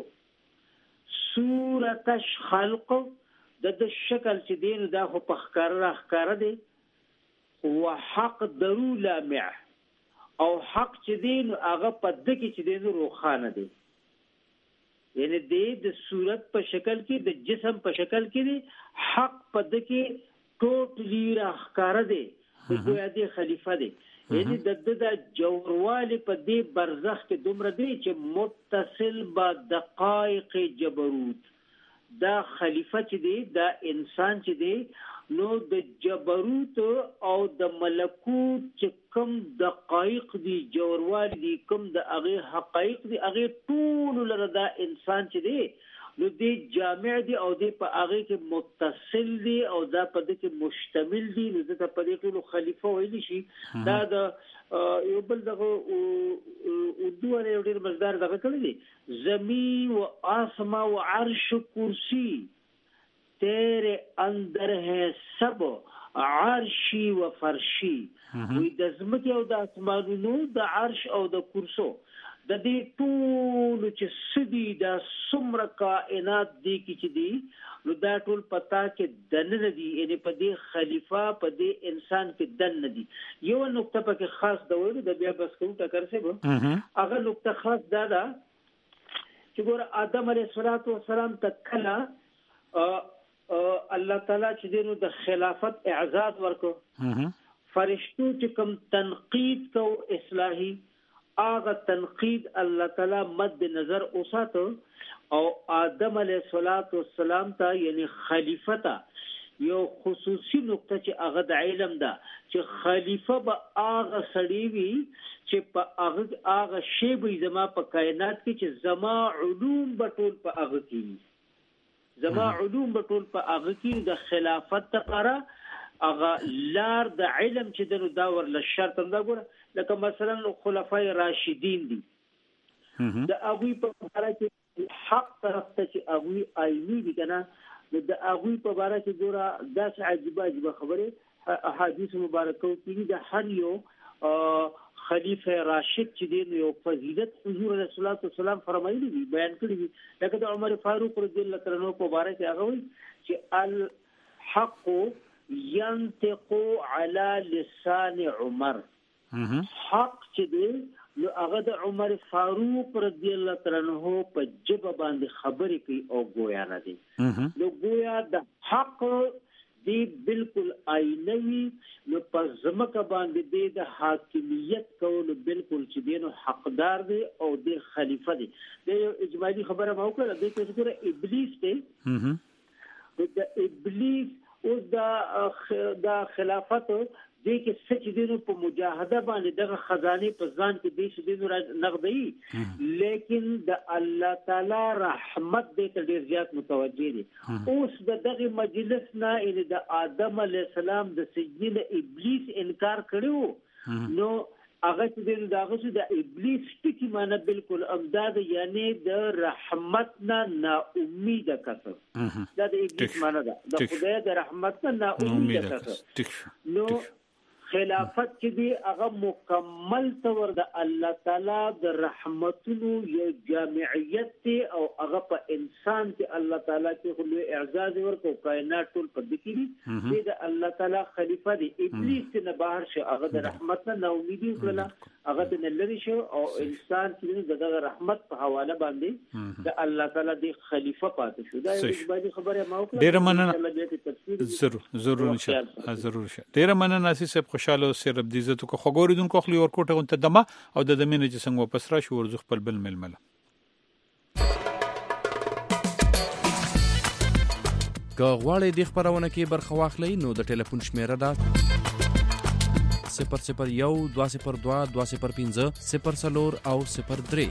صورتش خلق د شکل چې دینو دا خو په ښکار دی او حق درو لامع او حق چې دینو هغه په دکی چې دینو روخانه دی یعنی د صورت په شکل کې د جسم په شکل کې دی حق په دکی ټوټلی راخکار دی دغه دې خلیفہ دی یعنی د جوړوالي په دې برزخ کې دومره دی چې متصل با دقائق جبروت دا خلیفہ چې دی دا انسان چې دی نو د جبروت او د ملکوت چې کوم دقائق دی جوړوالي دی کوم د هغه حقایق دی هغه ټول لره دا انسان چې دی نو دې جامع دي او دې په هغه کې متصل دي او دا په دې کې مشتمل دي. نو ځکه په دې ټول خلیفہ ویل شي. دا د یو بل دغه اردو له ډېر مقدار دغه کړی دي زمین و آسما و عرش کرسی تیرے اندر ہے سب عرشی و فرشی. وی د زمکه او د اسمانونو د عرش او د کرسو د دې ټول چې سدي د څومره کائنات دي چې دي نو دا ټول پتا کې دنه دي یعنی په دې خلیفہ په دې انسان کې دنه دي. یو نقطه پکې خاص دا وایي د بیا بس کوم ټکر څه به هغه نقطه خاص دا ده چې ګور آدم علیه السلام تکلا الله تعالی چې دینو د خلافت اعزاز ورکو. فرشتو چې کوم تنقید کو اصلاحي هغه تنقید الله تعالی مد نظر اوساتو او آدم علیه السلام ته یعنی خلیفہ ته یو خصوصي نقطه چې هغه د علم ده چې خلیفہ به هغه سړی وي چې په هغه شی به زما په کائنات کې چې زما علوم به ټول په هغه کې زما علوم به ټول په هغه کې د خلافت لپاره اغه لار د علم چې دنو دا ورل شرط دا ګوره لکه مثلا خلفای راشدین دي د ابوی په اړه چې حق طرف ته چې ابوی عیني دي کنه د ابوی په اړه چې ګوره دا عجیب خبره احادیث مبارکو کې د هر یو خلیفہ راشد چې دی یو فضیلت حضور رسول الله صلی الله علیه وسلم فرمایلی دي بیان کړی دي لکه د عمر فاروق رضی الله تعالی عنہ په اړه چې هغه وایي چې الحق ينطق على لسان عمر. حق چې دی نو هغه د عمر فاروق رضی الله تعالی عنہ په جبه باندې خبرې کوي او گویا نه دی. نو گویا د حق دی بالکل آینوي نو په زمکه باندې دی د حاکمیت کول بالکل چې دی نو حقدار دی او دی خلیفہ دی. د اجمالی خبره مو کړه د څه ابلیس دی د ابلیس اوس دا خلافت دې کې سچ دینو په مجاهده باندې دغه خزانه په ځان کې دې دینو نغدي لیکن د الله تعالی رحمت دې ته ډیر زیات متوجه دي. اوس دغه مجلس نه ان د آدم علی السلام د سجدې ابلیس انکار کړو نو هغه چې دغه چې د ابلیس ټکی معنی بالکل امداد یعنی د رحمت نه امید کړه. دا د ابلیس معنی ده د خدای د رحمت نه امید کړه. نو خلافت چې دی هغه مکمل تور د الله تعالی د رحمتونو یو جامعیت دی او هغه په انسان کې الله تعالی کې خلوی اعزاز ورکو کائنات ټول په دکی دی د الله تعالی خلیفہ دی. ابلیس نه بهر شو هغه د رحمت نه امیدي کړل هغه د لری شو او انسان چې د رحمت په حواله باندې د الله تعالی دی خلیفہ پاتې شو. دا یو باندې خبره ما وکړه ډیر مننه ضرور ان شاء الله ضرور ډیر مننه اساس خوشاله سره د عزت کو خګوریدونکو خلی ور کوټه ته دمه او د دمنه چې څنګه واپس را شو ورزخ په بل ململه که غواړئ د خبرونه کې برخه واخلئ نو د ټلیفون شمیره ده 001 202 205 04 او 03.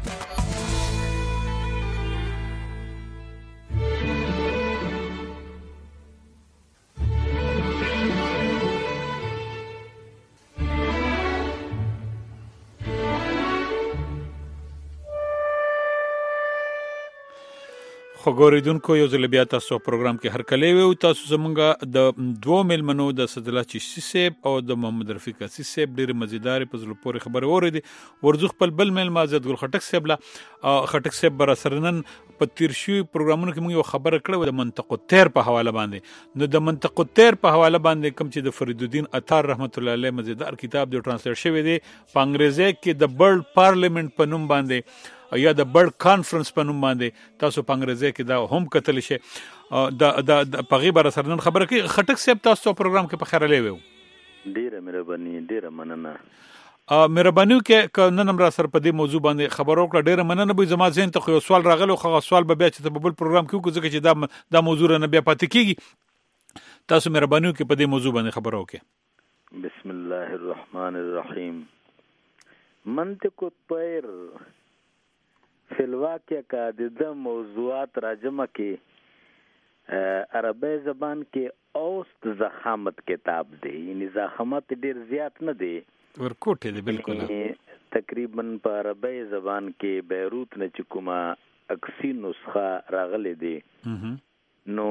خګوریدونکو یو ځل بیا تاسو پروګرام کې هر کله وي تاسو زمونږه د دوه ملمنو د صدلا چشتي سیب او د محمد رفیق اسی سیب ډیر مزیدار په زلو پورې خبر اوریدي ورزخ په بل مل مازد ګل خټک سیب لا خټک سیب بر سرنن په تیرشي پروګرامونو کې موږ یو خبره کړو د منطقه تیر په حواله باندې نو د منطقه تیر په حواله باندې کوم چې د فرید الدین عطار رحمت الله علیه مزیدار کتاب دی ټرانسلیټ شوی دی په انګریزي کې د برلد پارلیمنت په نوم باندې یا د برلد کانفرنس په نوم باندې تاسو په انګریزي کې دا هم کتل شي د پغی بر سرنن خبره کې خټک سیب تاسو پروګرام کې په خیر لوي ډیره مهرباني ډیره مننه مهرباني کې نن هم را سره په دې موضوع باندې خبرو کړه ډیره مننه به زما ذهن ته یو سوال راغلی خو سوال به بیا چې په بل پروګرام کې وکړو چې دا موضوع نه بیا پاتې کیږي تاسو مهرباني کې په دې موضوع باندې خبرو وکړئ. بسم الله الرحمن الرحیم. منطق الطير فلواقع کا د موضوعات راجمه کې عربی زبان کې اوست زخامت کتاب دی، یعنی زخامت ډیر زیات نه دی، ورکوټه دی بالکل. تقریبا په عربی زبان کې بیروت نه چې کومه اکسی نسخه راغلی دی نو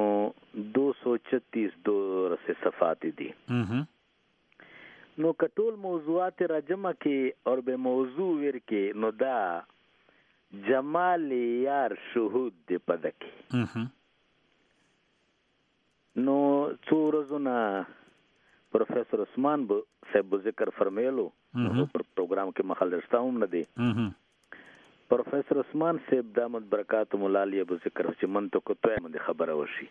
236 صفحات دي. نو کټول موضوعات راجمه کې اور به موضوع ورکه نو دا جمال یار شهود دی پدکه. نو څو ورځونه پروفیسور عثمان صاحب ذکر فرمایلو پر پروګرام کې مخال رښتاوم نه دی. پروفیسور عثمان صاحب دامت برکاتهم العالیه ابو ذکر چې منطق توه باندې خبره وشي.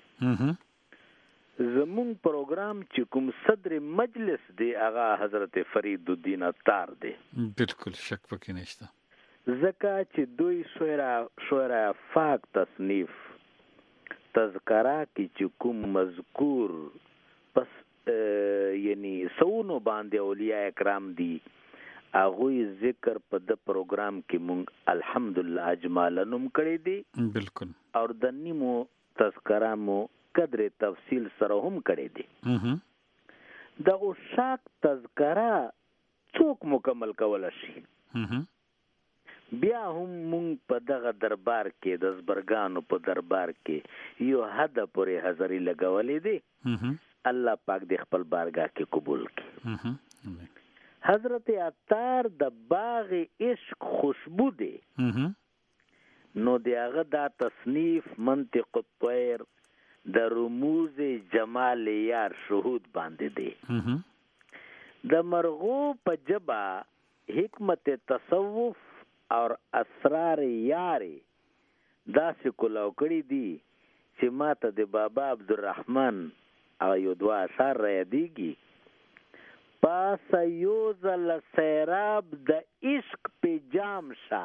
زمون پروګرام چې کوم صدر مجلس دی هغه حضرت فرید الدین عطار دی. بالکل شک پکې نشته. زکه چې دوی شعرا فاق تصنیف تذکرہ کی چې کوم مذکور پس یعنی سونو باندې اولیاء اکرام دی هغه ذکر په د پروګرام کې مونږ الحمدلله اجمالنم کړی دی. بالکل. اور د نیمو تذکرہ مو قدر تفصیل سره هم کړی دی. د اوشاک تذکرہ څوک مکمل کول شي؟ بیا هم مونږ په دغه دربار کې د زبرګانو په دربار کې یو حد پورې حاضری لګولې دي. الله پاک دې خپل بارگاه کې قبول کړي. حضرت عطار د باغ عشق خوشبو دی. نو دیغه دا تصنیف منطق الطیر د رموز جمال یار شهود باندې دی. د مرغو په جبا حکمت تصوف اور اسرار یار داسې کلاو کړي دي چې ماته د بابا عبدالرحمن یو دوا اشعار را یادیږي. پاس یوزل سیراب د عشق پی جام شا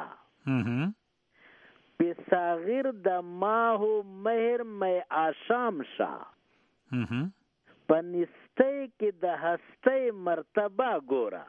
پی ساغر د ماہو مہر میں آشام شا پنستے کی د ہستے مرتبہ گورا.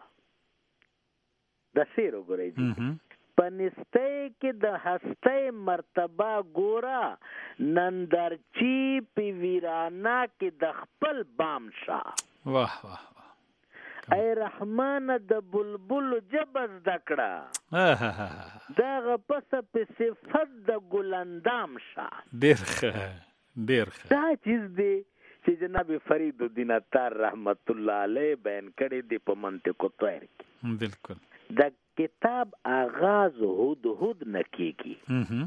د شیرو گورے جی. پنستے کی د ہستے مرتبہ گورا نندرچی پی ویرانا کی د خپل بام شا. واہ واہ. اے رحمان د بلبل جبز دکړه دغه پس په صفت د ګلندام شا. ډیر ښه. دا چیز دی چې جناب فرید الدین عطار رحمت الله علیه بیان کړی دی په منطق الطیر کې. بالکل. د کتاب آغاز هدهد نکیږي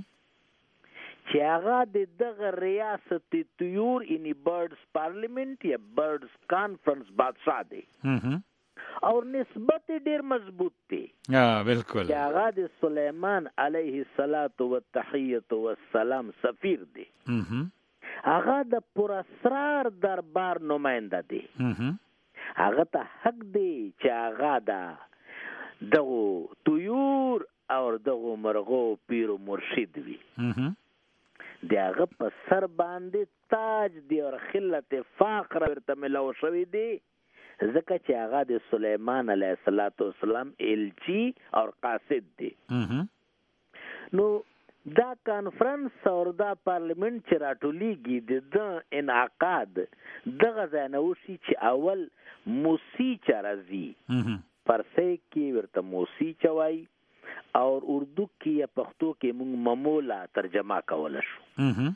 چې هغه د دغه ریاست طیور یعنی برډز پارلیمنت یا برډز کانفرنس بادشاہ دی اور نسبت ډیر مضبوط دی. بالکل. چې هغه د سلیمان علیه الصلاۃ والتحیۃ والسلام سفیر دی. هغه د پر اسرار دربار نماینده دی. هغه ته حق دی چې هغه دغه طیور اور دغه مرغو پیر و مرشد وي. دغه په سر باندې تاج دی اور خلت فاخر ورته ملو شوی دی ځکه چې هغه د سلیمان علیه السلام الچی اور قاصد دی. نو دا کانفرنس اور دا پارلیمنت چې راټولیږي د انعقاد دغه ځای نه وشي چې اول موسی چرازی پرسه کې ورته موسی چوي اور اردو کې یا پښتو کې موږ ممولا ترجمه کول شو.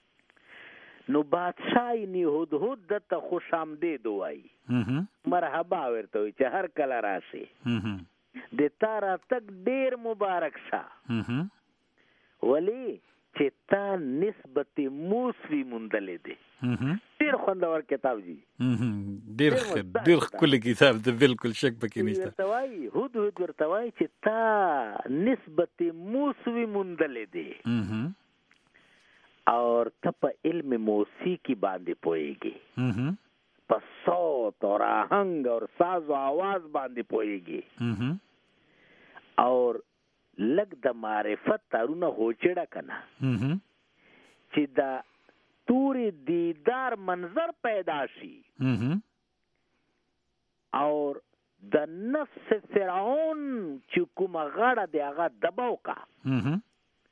نو بادشاہ نی هدهد دته خوش آمدید وای. مرحبا ورته وي چې هر کله راشي. د تارا تک ډیر مبارک شه. ولی چې تا نسبت موسوی مندلې دی. ډیر خوندور کتاب دی. ډیر کلی کتاب دی. بالکل شک پکې نشته. ورته وای هدهد ورته وای چې تا نسبت موسوی مندلې دی اور ته په علم موسیقي باندې پوهیږي. په صوت اور آهنگ اور ساز و آواز باندې پوهیږي اور لګ د معرفت تارونه هوچړه کنه چې دا توري دیدار منظر پیدا شي اور د نفس فرعون چې کومه غاړه دی هغه دباو کا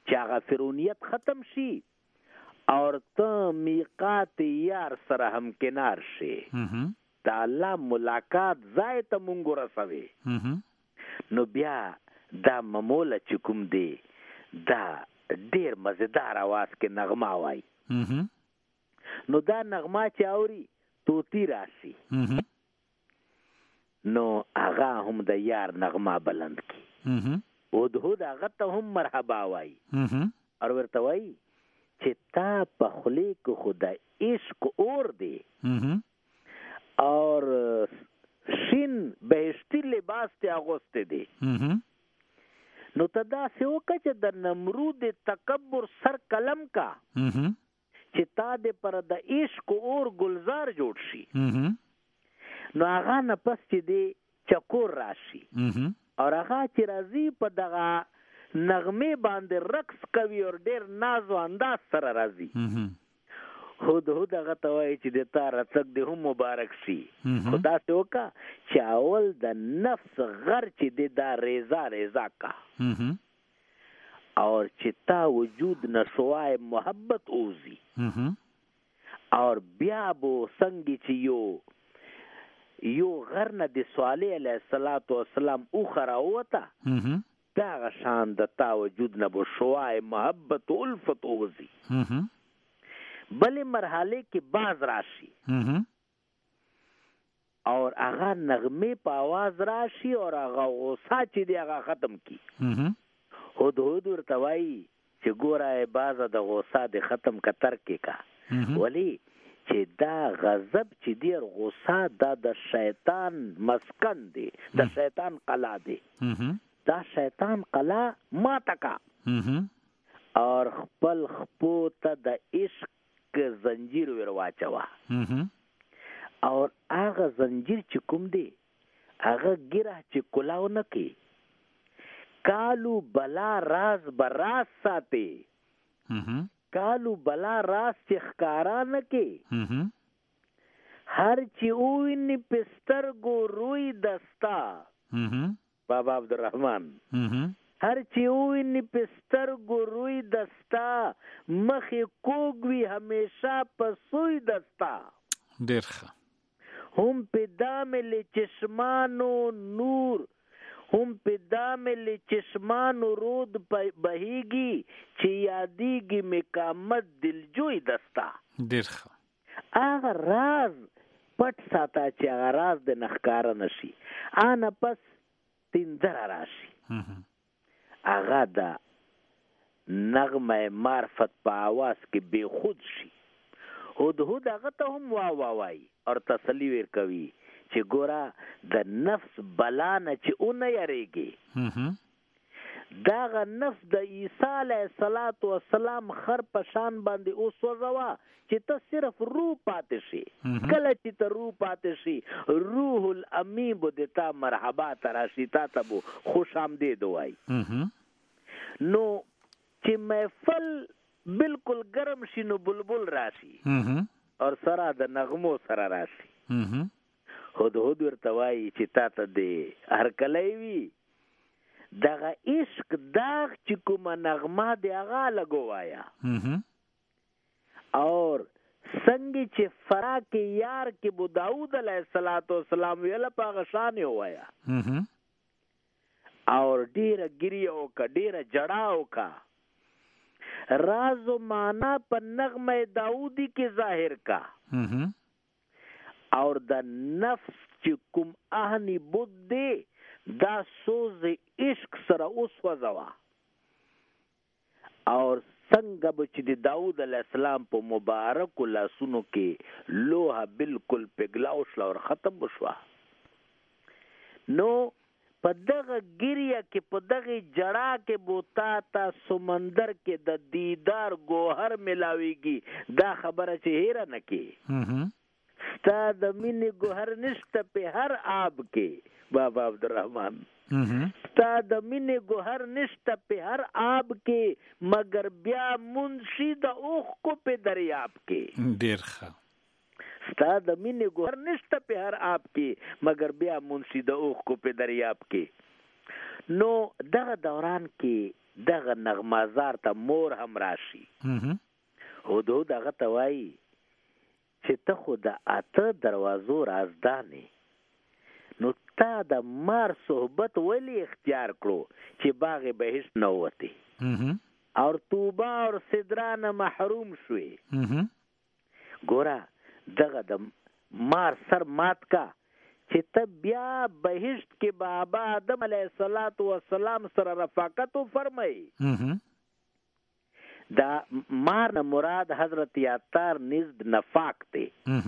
چې هغه فرعونیت ختم شي اور ته میقات یار سره هم کنار شي د الله ملاقات ځای ته مونږ ورسوي نو بیا دا مموله چې کوم دی دا ډیر مزیدار आवाज کې نغمه وای نو دا نغمه چې اوري توتی راشي نو هغه هم د یار نغمه بلند کی ودهود هغه ته هم مرحبا وای اور ورته وای چې تا په خلی کو خدا عشق اور دی اور شین بهشتی لباس ته اغوسته دی نو تدا سه وکړه چې د نمرود تکبر سر قلم کا چې تا د پر د عشق اور گلزار جوړ شي نو هغه نه پس چې دی چکور راشي اور هغه چې راځي په دغه نغمه باندې رقص کوي اور ډیر ناز او انداز سره راځي هود هغه ته وایي چې د تا رڅک دی هم مبارک شي خدا ته وکا چې اول د نفس غر چې دی دا ریزا کا اور چې تا وجود نشوای محبت اوزی اور بیا بو څنګه چې یو غر نه د صالح علیه السلام او خراوته دا غشان د تا وجود نه بو شوای محبت او الفت اوزی بلې مرحله کې باز راشي اور هغه نغمه په आवाज راشي اور هغه غوسه چې دی هغه ختم کی هود ورته وایي چې ګوره باز د غوسه د ختم کتر کې کا ولی چې دا غضب چې دی غوسه دا د شیطان مسکن دی د شیطان قلا دی دا شیطان قلا ما تکا اور خپل خپو ته د عشق زنجیر ورواچوا اور هغه زنجیر چې کوم دی هغه ګره چې کلاو نه کی کالو بلا راز براز ساتي کالو بلا راز چې ښکارا نه کی هر چې اوین پستر گو روی دستا بابا عبدالرحمن هر چې ویني پستر ګروي دستا مخې کوګوي همیشه پسوي دستا ډېر ښه هم پدام له چشمانو نور هم پدام له چشمانو رود بهيږي چې یادېږي مقامت دلجوي دستا ډېر ښه هغه راز پټ ساته چې هغه راز د نخکاره نشي آنه پس تندر راشي هغه دا نغمه معرفت په आवाज کې بے خود شي هود هغه ته هم وای اور تسلی ور کوي چې ګورا د نفس بلا نه چې اون یریږي دا نفس د عیسی علیه السلام خر پشان باندې اوس وزوا چې ته صرف روح پاتې شي کله چې ته روح پاتې شي روح الامین بده تا مرحبا تراشي تا ته خوش آمدید وای نو چې محفل بالکل گرم شي نو بلبل راشي اور سره د نغمو سره راشي هود ورته وایي چې تا ته د هر کلی وي دغه عشق داغ چې کومه نغمه دی هغه لګوایا اور څنګه چې فراق یار کې بو داود علیه السلام ویل په غشان وایا اور ډیره ګریو کا ډیره جړاو کا راز و معنا په نغمه داودی کې ظاهر کا اور د نفس چې کوم اهنی بود دی دا سوز عشق سره اوس وزوا اور څنګه به چې د داود علیه السلام په مبارک لاسونو کې لوها بالکل پګلاو شو او ختم وشو نو په دغه ګریه کې په دغه جړا کې بوتا تا سمندر کې د دیدار گوهر ملاويږي دا خبره چې هیر نه کې ستا د مینې گوهر نشته په هر آب کې بابا عبدالرحمن ستا د مینې گوهر نشته په هر آب کې مگر بیا منشي د اوخ کو په دریاب کې ډیر ښه ستا د مینې گوهر نشته په هر آب کې مگر بیا منشي د اوخ کو په دریاب کې نو دغه دوران کې دغه نغمازار ته مور هم راشي. هدهد هغه ته وایي چې ته خو د 8 دروازو رازدانې، نو تا د مار صحبت ولی اختیار کړو چې باغ بهشت نه وتی اور توبه اور سدران محروم شوی. ګوره دغه د مار سر مات کا چې ته بیا بهشت کې بابا آدم علیه السلام سره رفاقت فرمایي. دا مار نه مراد حضرت یاتار نزد نفاق دی.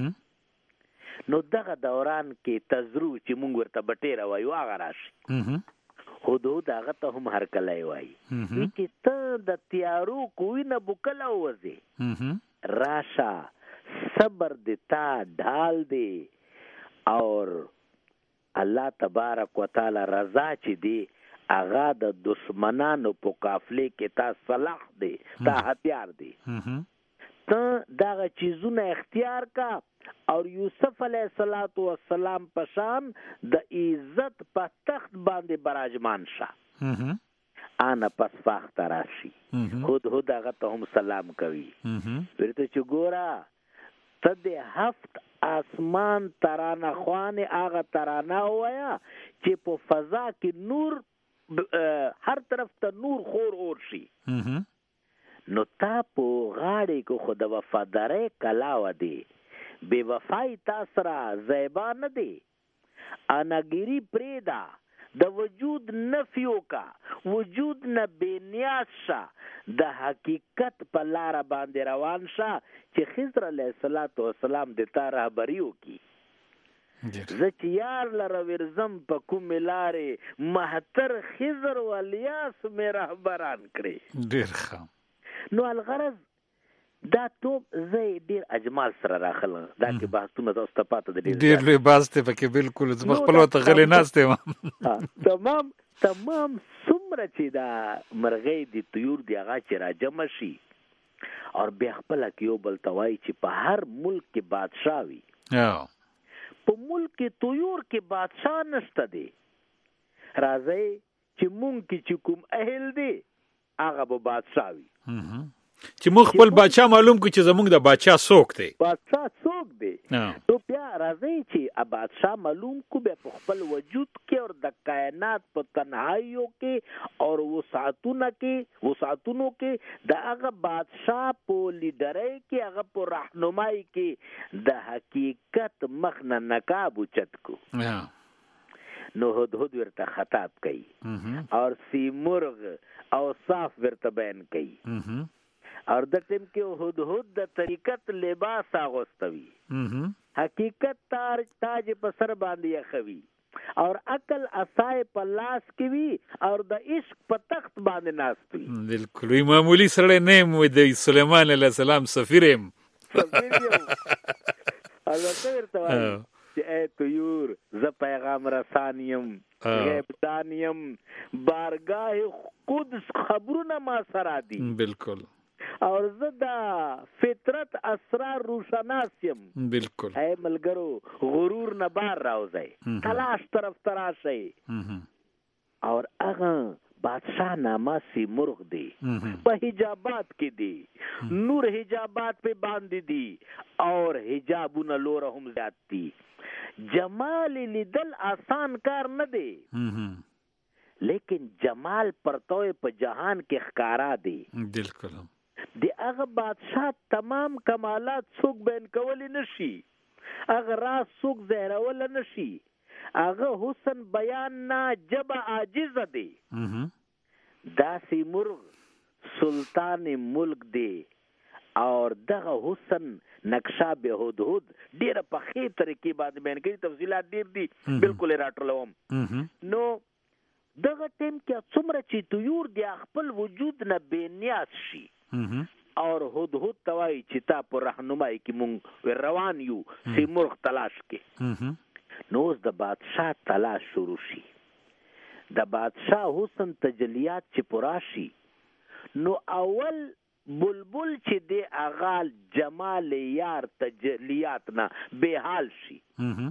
نو دغه دوران کې تزرو چې مونږ ورته بټیره وایو هغه راشي. هدهد هغه ته هم هرکلی وایي چې ته د تیارو کوی نه بوکله وځې، راشه صبر دی تا ډال دی اور الله تبارک وتعالی رضا چې دی هغه د دشمنانو په قافله کې تا صلاح دی، تا هتیار دی. ته دغه چیزونه اختیار کا اور یوسف علیه السلام پشان د عزت په تخت باندې براجمان شه. آنا پس فاخت راشي. هدهد هغه ته هم سلام کوي. ورته چې ګوره ته د 7 آسمان ترانه خوانې هغه ترانه وایا چې په فضا کې نور هر طرف ته نور خور اور شي. نو تا په غاړې کو خو د وفادارۍ کلاوه دی، بے وفای تا سره زیبا نه دی. اناګيري پریدا د وجود نفیو کا وجود نه بینیاز شه، د حقیقت په لار باندې روان شه چې خضر علیه السلام د تا رهبری وکي. زه چې یار لره ورزم په کومې لارې مهتر خضر والیاس مې رهبران کړې. ډېر ښه. نو الغرض دا توپ زه ډېر اجمال سره راخلم. دا کې بحثونه تاسو ته پاته دي ډېر لوی بحث دی پکې. بالکل زه خپل وخت غلې ناست یم. تمام څومره چې دا مرغۍ دي طیور دی هغه چې راجمع شي اور بیا خپله کې یو بل ته وایي چې په هر ملک کې بادشاه وي، په ملک کې طیور کې بادشاه نشته دی. راځئ چې مونږ کې چې کوم اهل دی هغه به بادشاه وي. چې موږ خپل بادشاه معلوم کړو چې زموږ د بادشاه څوک دی. بادشاه څوک دی نو بیا راځئ چې بادشاه معلوم کو بیا په خپل وجود کې اور د کائنات په تنهاییو کې اور وسعتونو کې د هغه بادشاه په لیډرۍ کې هغه په رهنمایي کې د حقیقت مخ نه نقاب اوچت کو. نو هدهد ورته خطاب کوي اور سیمرغ او صاف ورته بیان کوي اور د ټیم کې هدهد د طریقت لباس اغوستوي، حقیقت تاج په سر باندې یخوي اور عقل اسای په لاس کې وي اور د عشق په تخت باندې ناست وي. بالکل معمولی سره نه مو د سليمان علیه السلام سفیر يم. الله ورته وایي چې اے طیور ز پیغام رسانیم غیب دانیم بارگاه قدس خبرونه ما سره دي. بالکل. اور زه دا فطرت اسرار روشناسیم. بالکل. اے ملګرو غرور نه بار راوځي، تلاش طرف تراشي. اور هغه بادشاہ نامه سیمرغ دی، په حجابات کې دی، نور حجابات په باندې دي اور حجابونه لور هم زیات دي. جمال لیدل آسان کار نه دی، لیکن جمال پرتوی په جهان کې ښکارا دی. بالکل. د هغه بادشاہ تمام کمالات څوک بیان کولی نشي، هغه راز څوک ظاهرول نشي، هغه حسن بیان نه جب عاجز دی. دا سیمرغ سلطان ملک دی اور دغه حسن نقشه به هدهد ډیره په خې طریقې باندې بیان کړي. تفصیلات ډیر دي، بالکل راټولوم. نو دغه ټیم کې څومره چې طیور دی خپل وجود نه بېنیاز شي اور هدهد ته وایي چې تا په رهنمایي کې مونږ روان یو سیمرغ تلاش کې. نو اوس د بادشاه تلاش شروع شي، د بادشاه حسن تجلیات چې پورا شي نو اول بلبل چې دی اغال جمال یار تجلیات نه بے حال شي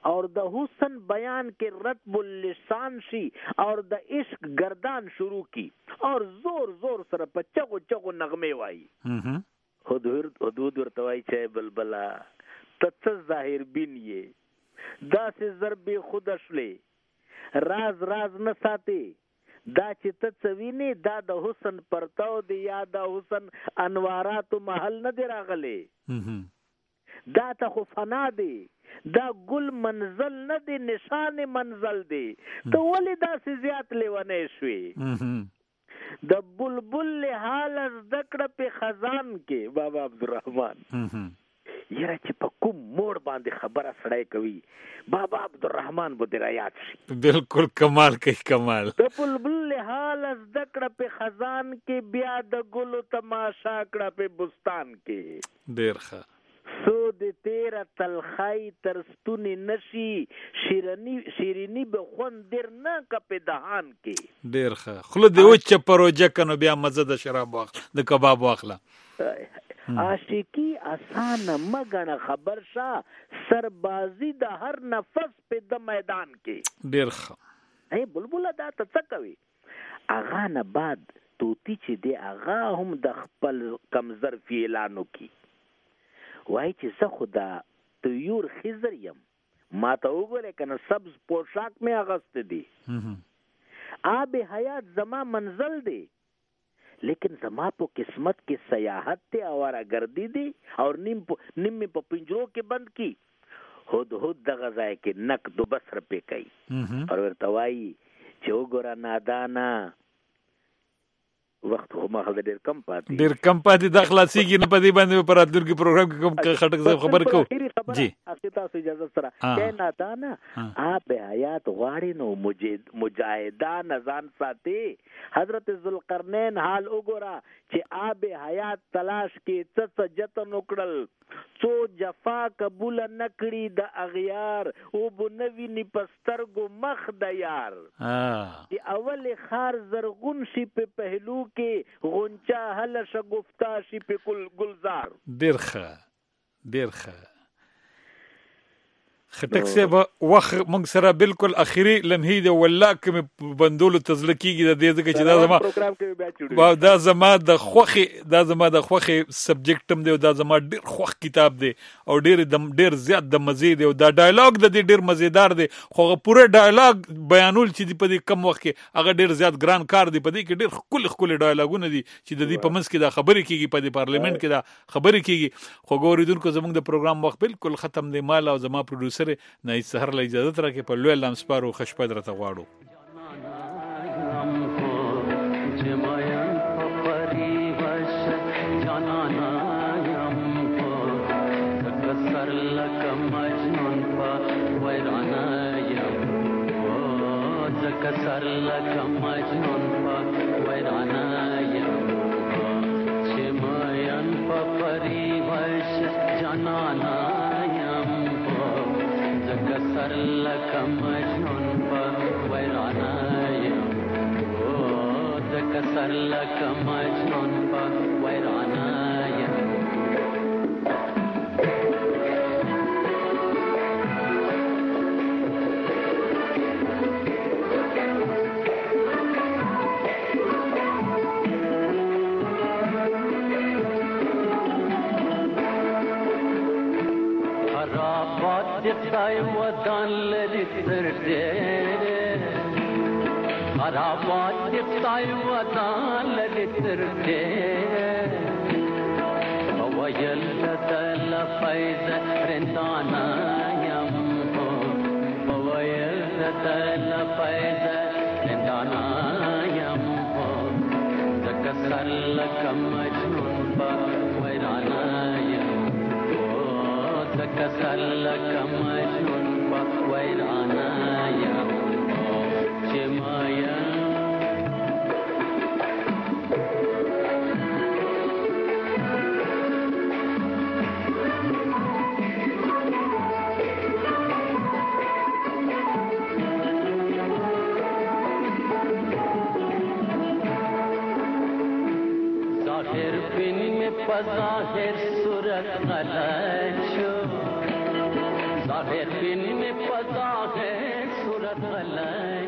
और د حسن بیان کې رطب اللسان شي اور د عشق گردان شروع کی اور زور زور سره په چغو چغو نغمه وای حدود ورتوای چې بلبلا تت ظاهر بین یې دا سه ضرب خودشله راز راز نه ساتي دا چې ته څوینه دا د حسن پرتاو دی یا د حسن انوارات محل نه دی راغله دا ته خو فنا دی دا گل منزل نه دی نشان منزل دی ته ولې دا سه زیات لیونه شوي د بلبل حال ذکر په خزان کې بابا عبدالرحمن یره چې په کوم موړ باندې خبره سړی کوي بابا عبدالرحمن بو دې یاد شي بالکل کمال کوي کمال د بلبل حال ذکر په خزان کې بیا د ګلو تماشا کړه په بستان کې ډیر ښه سو د تیرا تلخای ترستونی نشي شیرینی به خون در نه کپ دهان کې ډیر ښه خله دی او چې پروژه کنو بیا مزه د شراب واخله د کباب واخله عاشقی آسان مګنه خبر شاه سربازی د هر نفس په د میدان کې ډیر ښه ای بلبل دا ته کوي اغا نه بعد توتی چې دی اغا هم د خپل کمزر فی اعلانو کی وای چې زه خدا طیور خضر یم ما ته وګوره کنه سبز پوشاک می اغست دی آب حیات زما منزل دی لیکن زما په قسمت کې سیاحت ته اواره گردی دی اور نیم په پنجرو کې بند کی هود د غزای کې نک دو بس رپے کوي اور ورتوای چې وګوره نادانا وخت خو ما خل ډیر کم پاتې د خلاصيږي نه پدې باندې پر اتلګي پروګرام کې کوم خټک صاحب خبر کو جی تاسو اجازه سره کې نادانا آپ حیات غواړي نو مجاهدان ځان ساتي حضرت ذوالقرنین حال وګورا چې آب حیات تلاش کې څه جتن وکړل څو جفا قبول نکړي د اغیار او بنوي ني پسترګو مخ د یار چې اول خار زرغون شي په پهلو کې غونچا هل شګفتا شي په کل گلزار ډیر ښه خټک صاحب وخت موږ سره بالکل اخیری لمحې دی والله کوم بندولو تزل کیږي د دې ځکه چې دا زما پروګرام کې بیا چوړي دا زما د خوخي سبجیکټم دی او دا زما ډیر خوخ کتاب دی او ډیر زیات د مزه دی او دا ډایلاګ د دې ډیر مزیدار دی خو پوره ډایلاګ بیانول چې دی په دې کم وخت کې هغه ډیر زیات ګران کار دی په دې کې ډیر خل ډایلاګونه دي چې د دې په منځ کې دا خبرې کیږي په دې پارلیمنت کې دا خبرې کیږي خو ګوریدونکو زموږ د پروګرام وخت بالکل ختم دی مال او زما پروډوسر نه سحر له اجازه تر کې په لوی لمسپارو خشپد راته غواړو ظاهر صورت غلط شو ظاهر بین میں مرغلای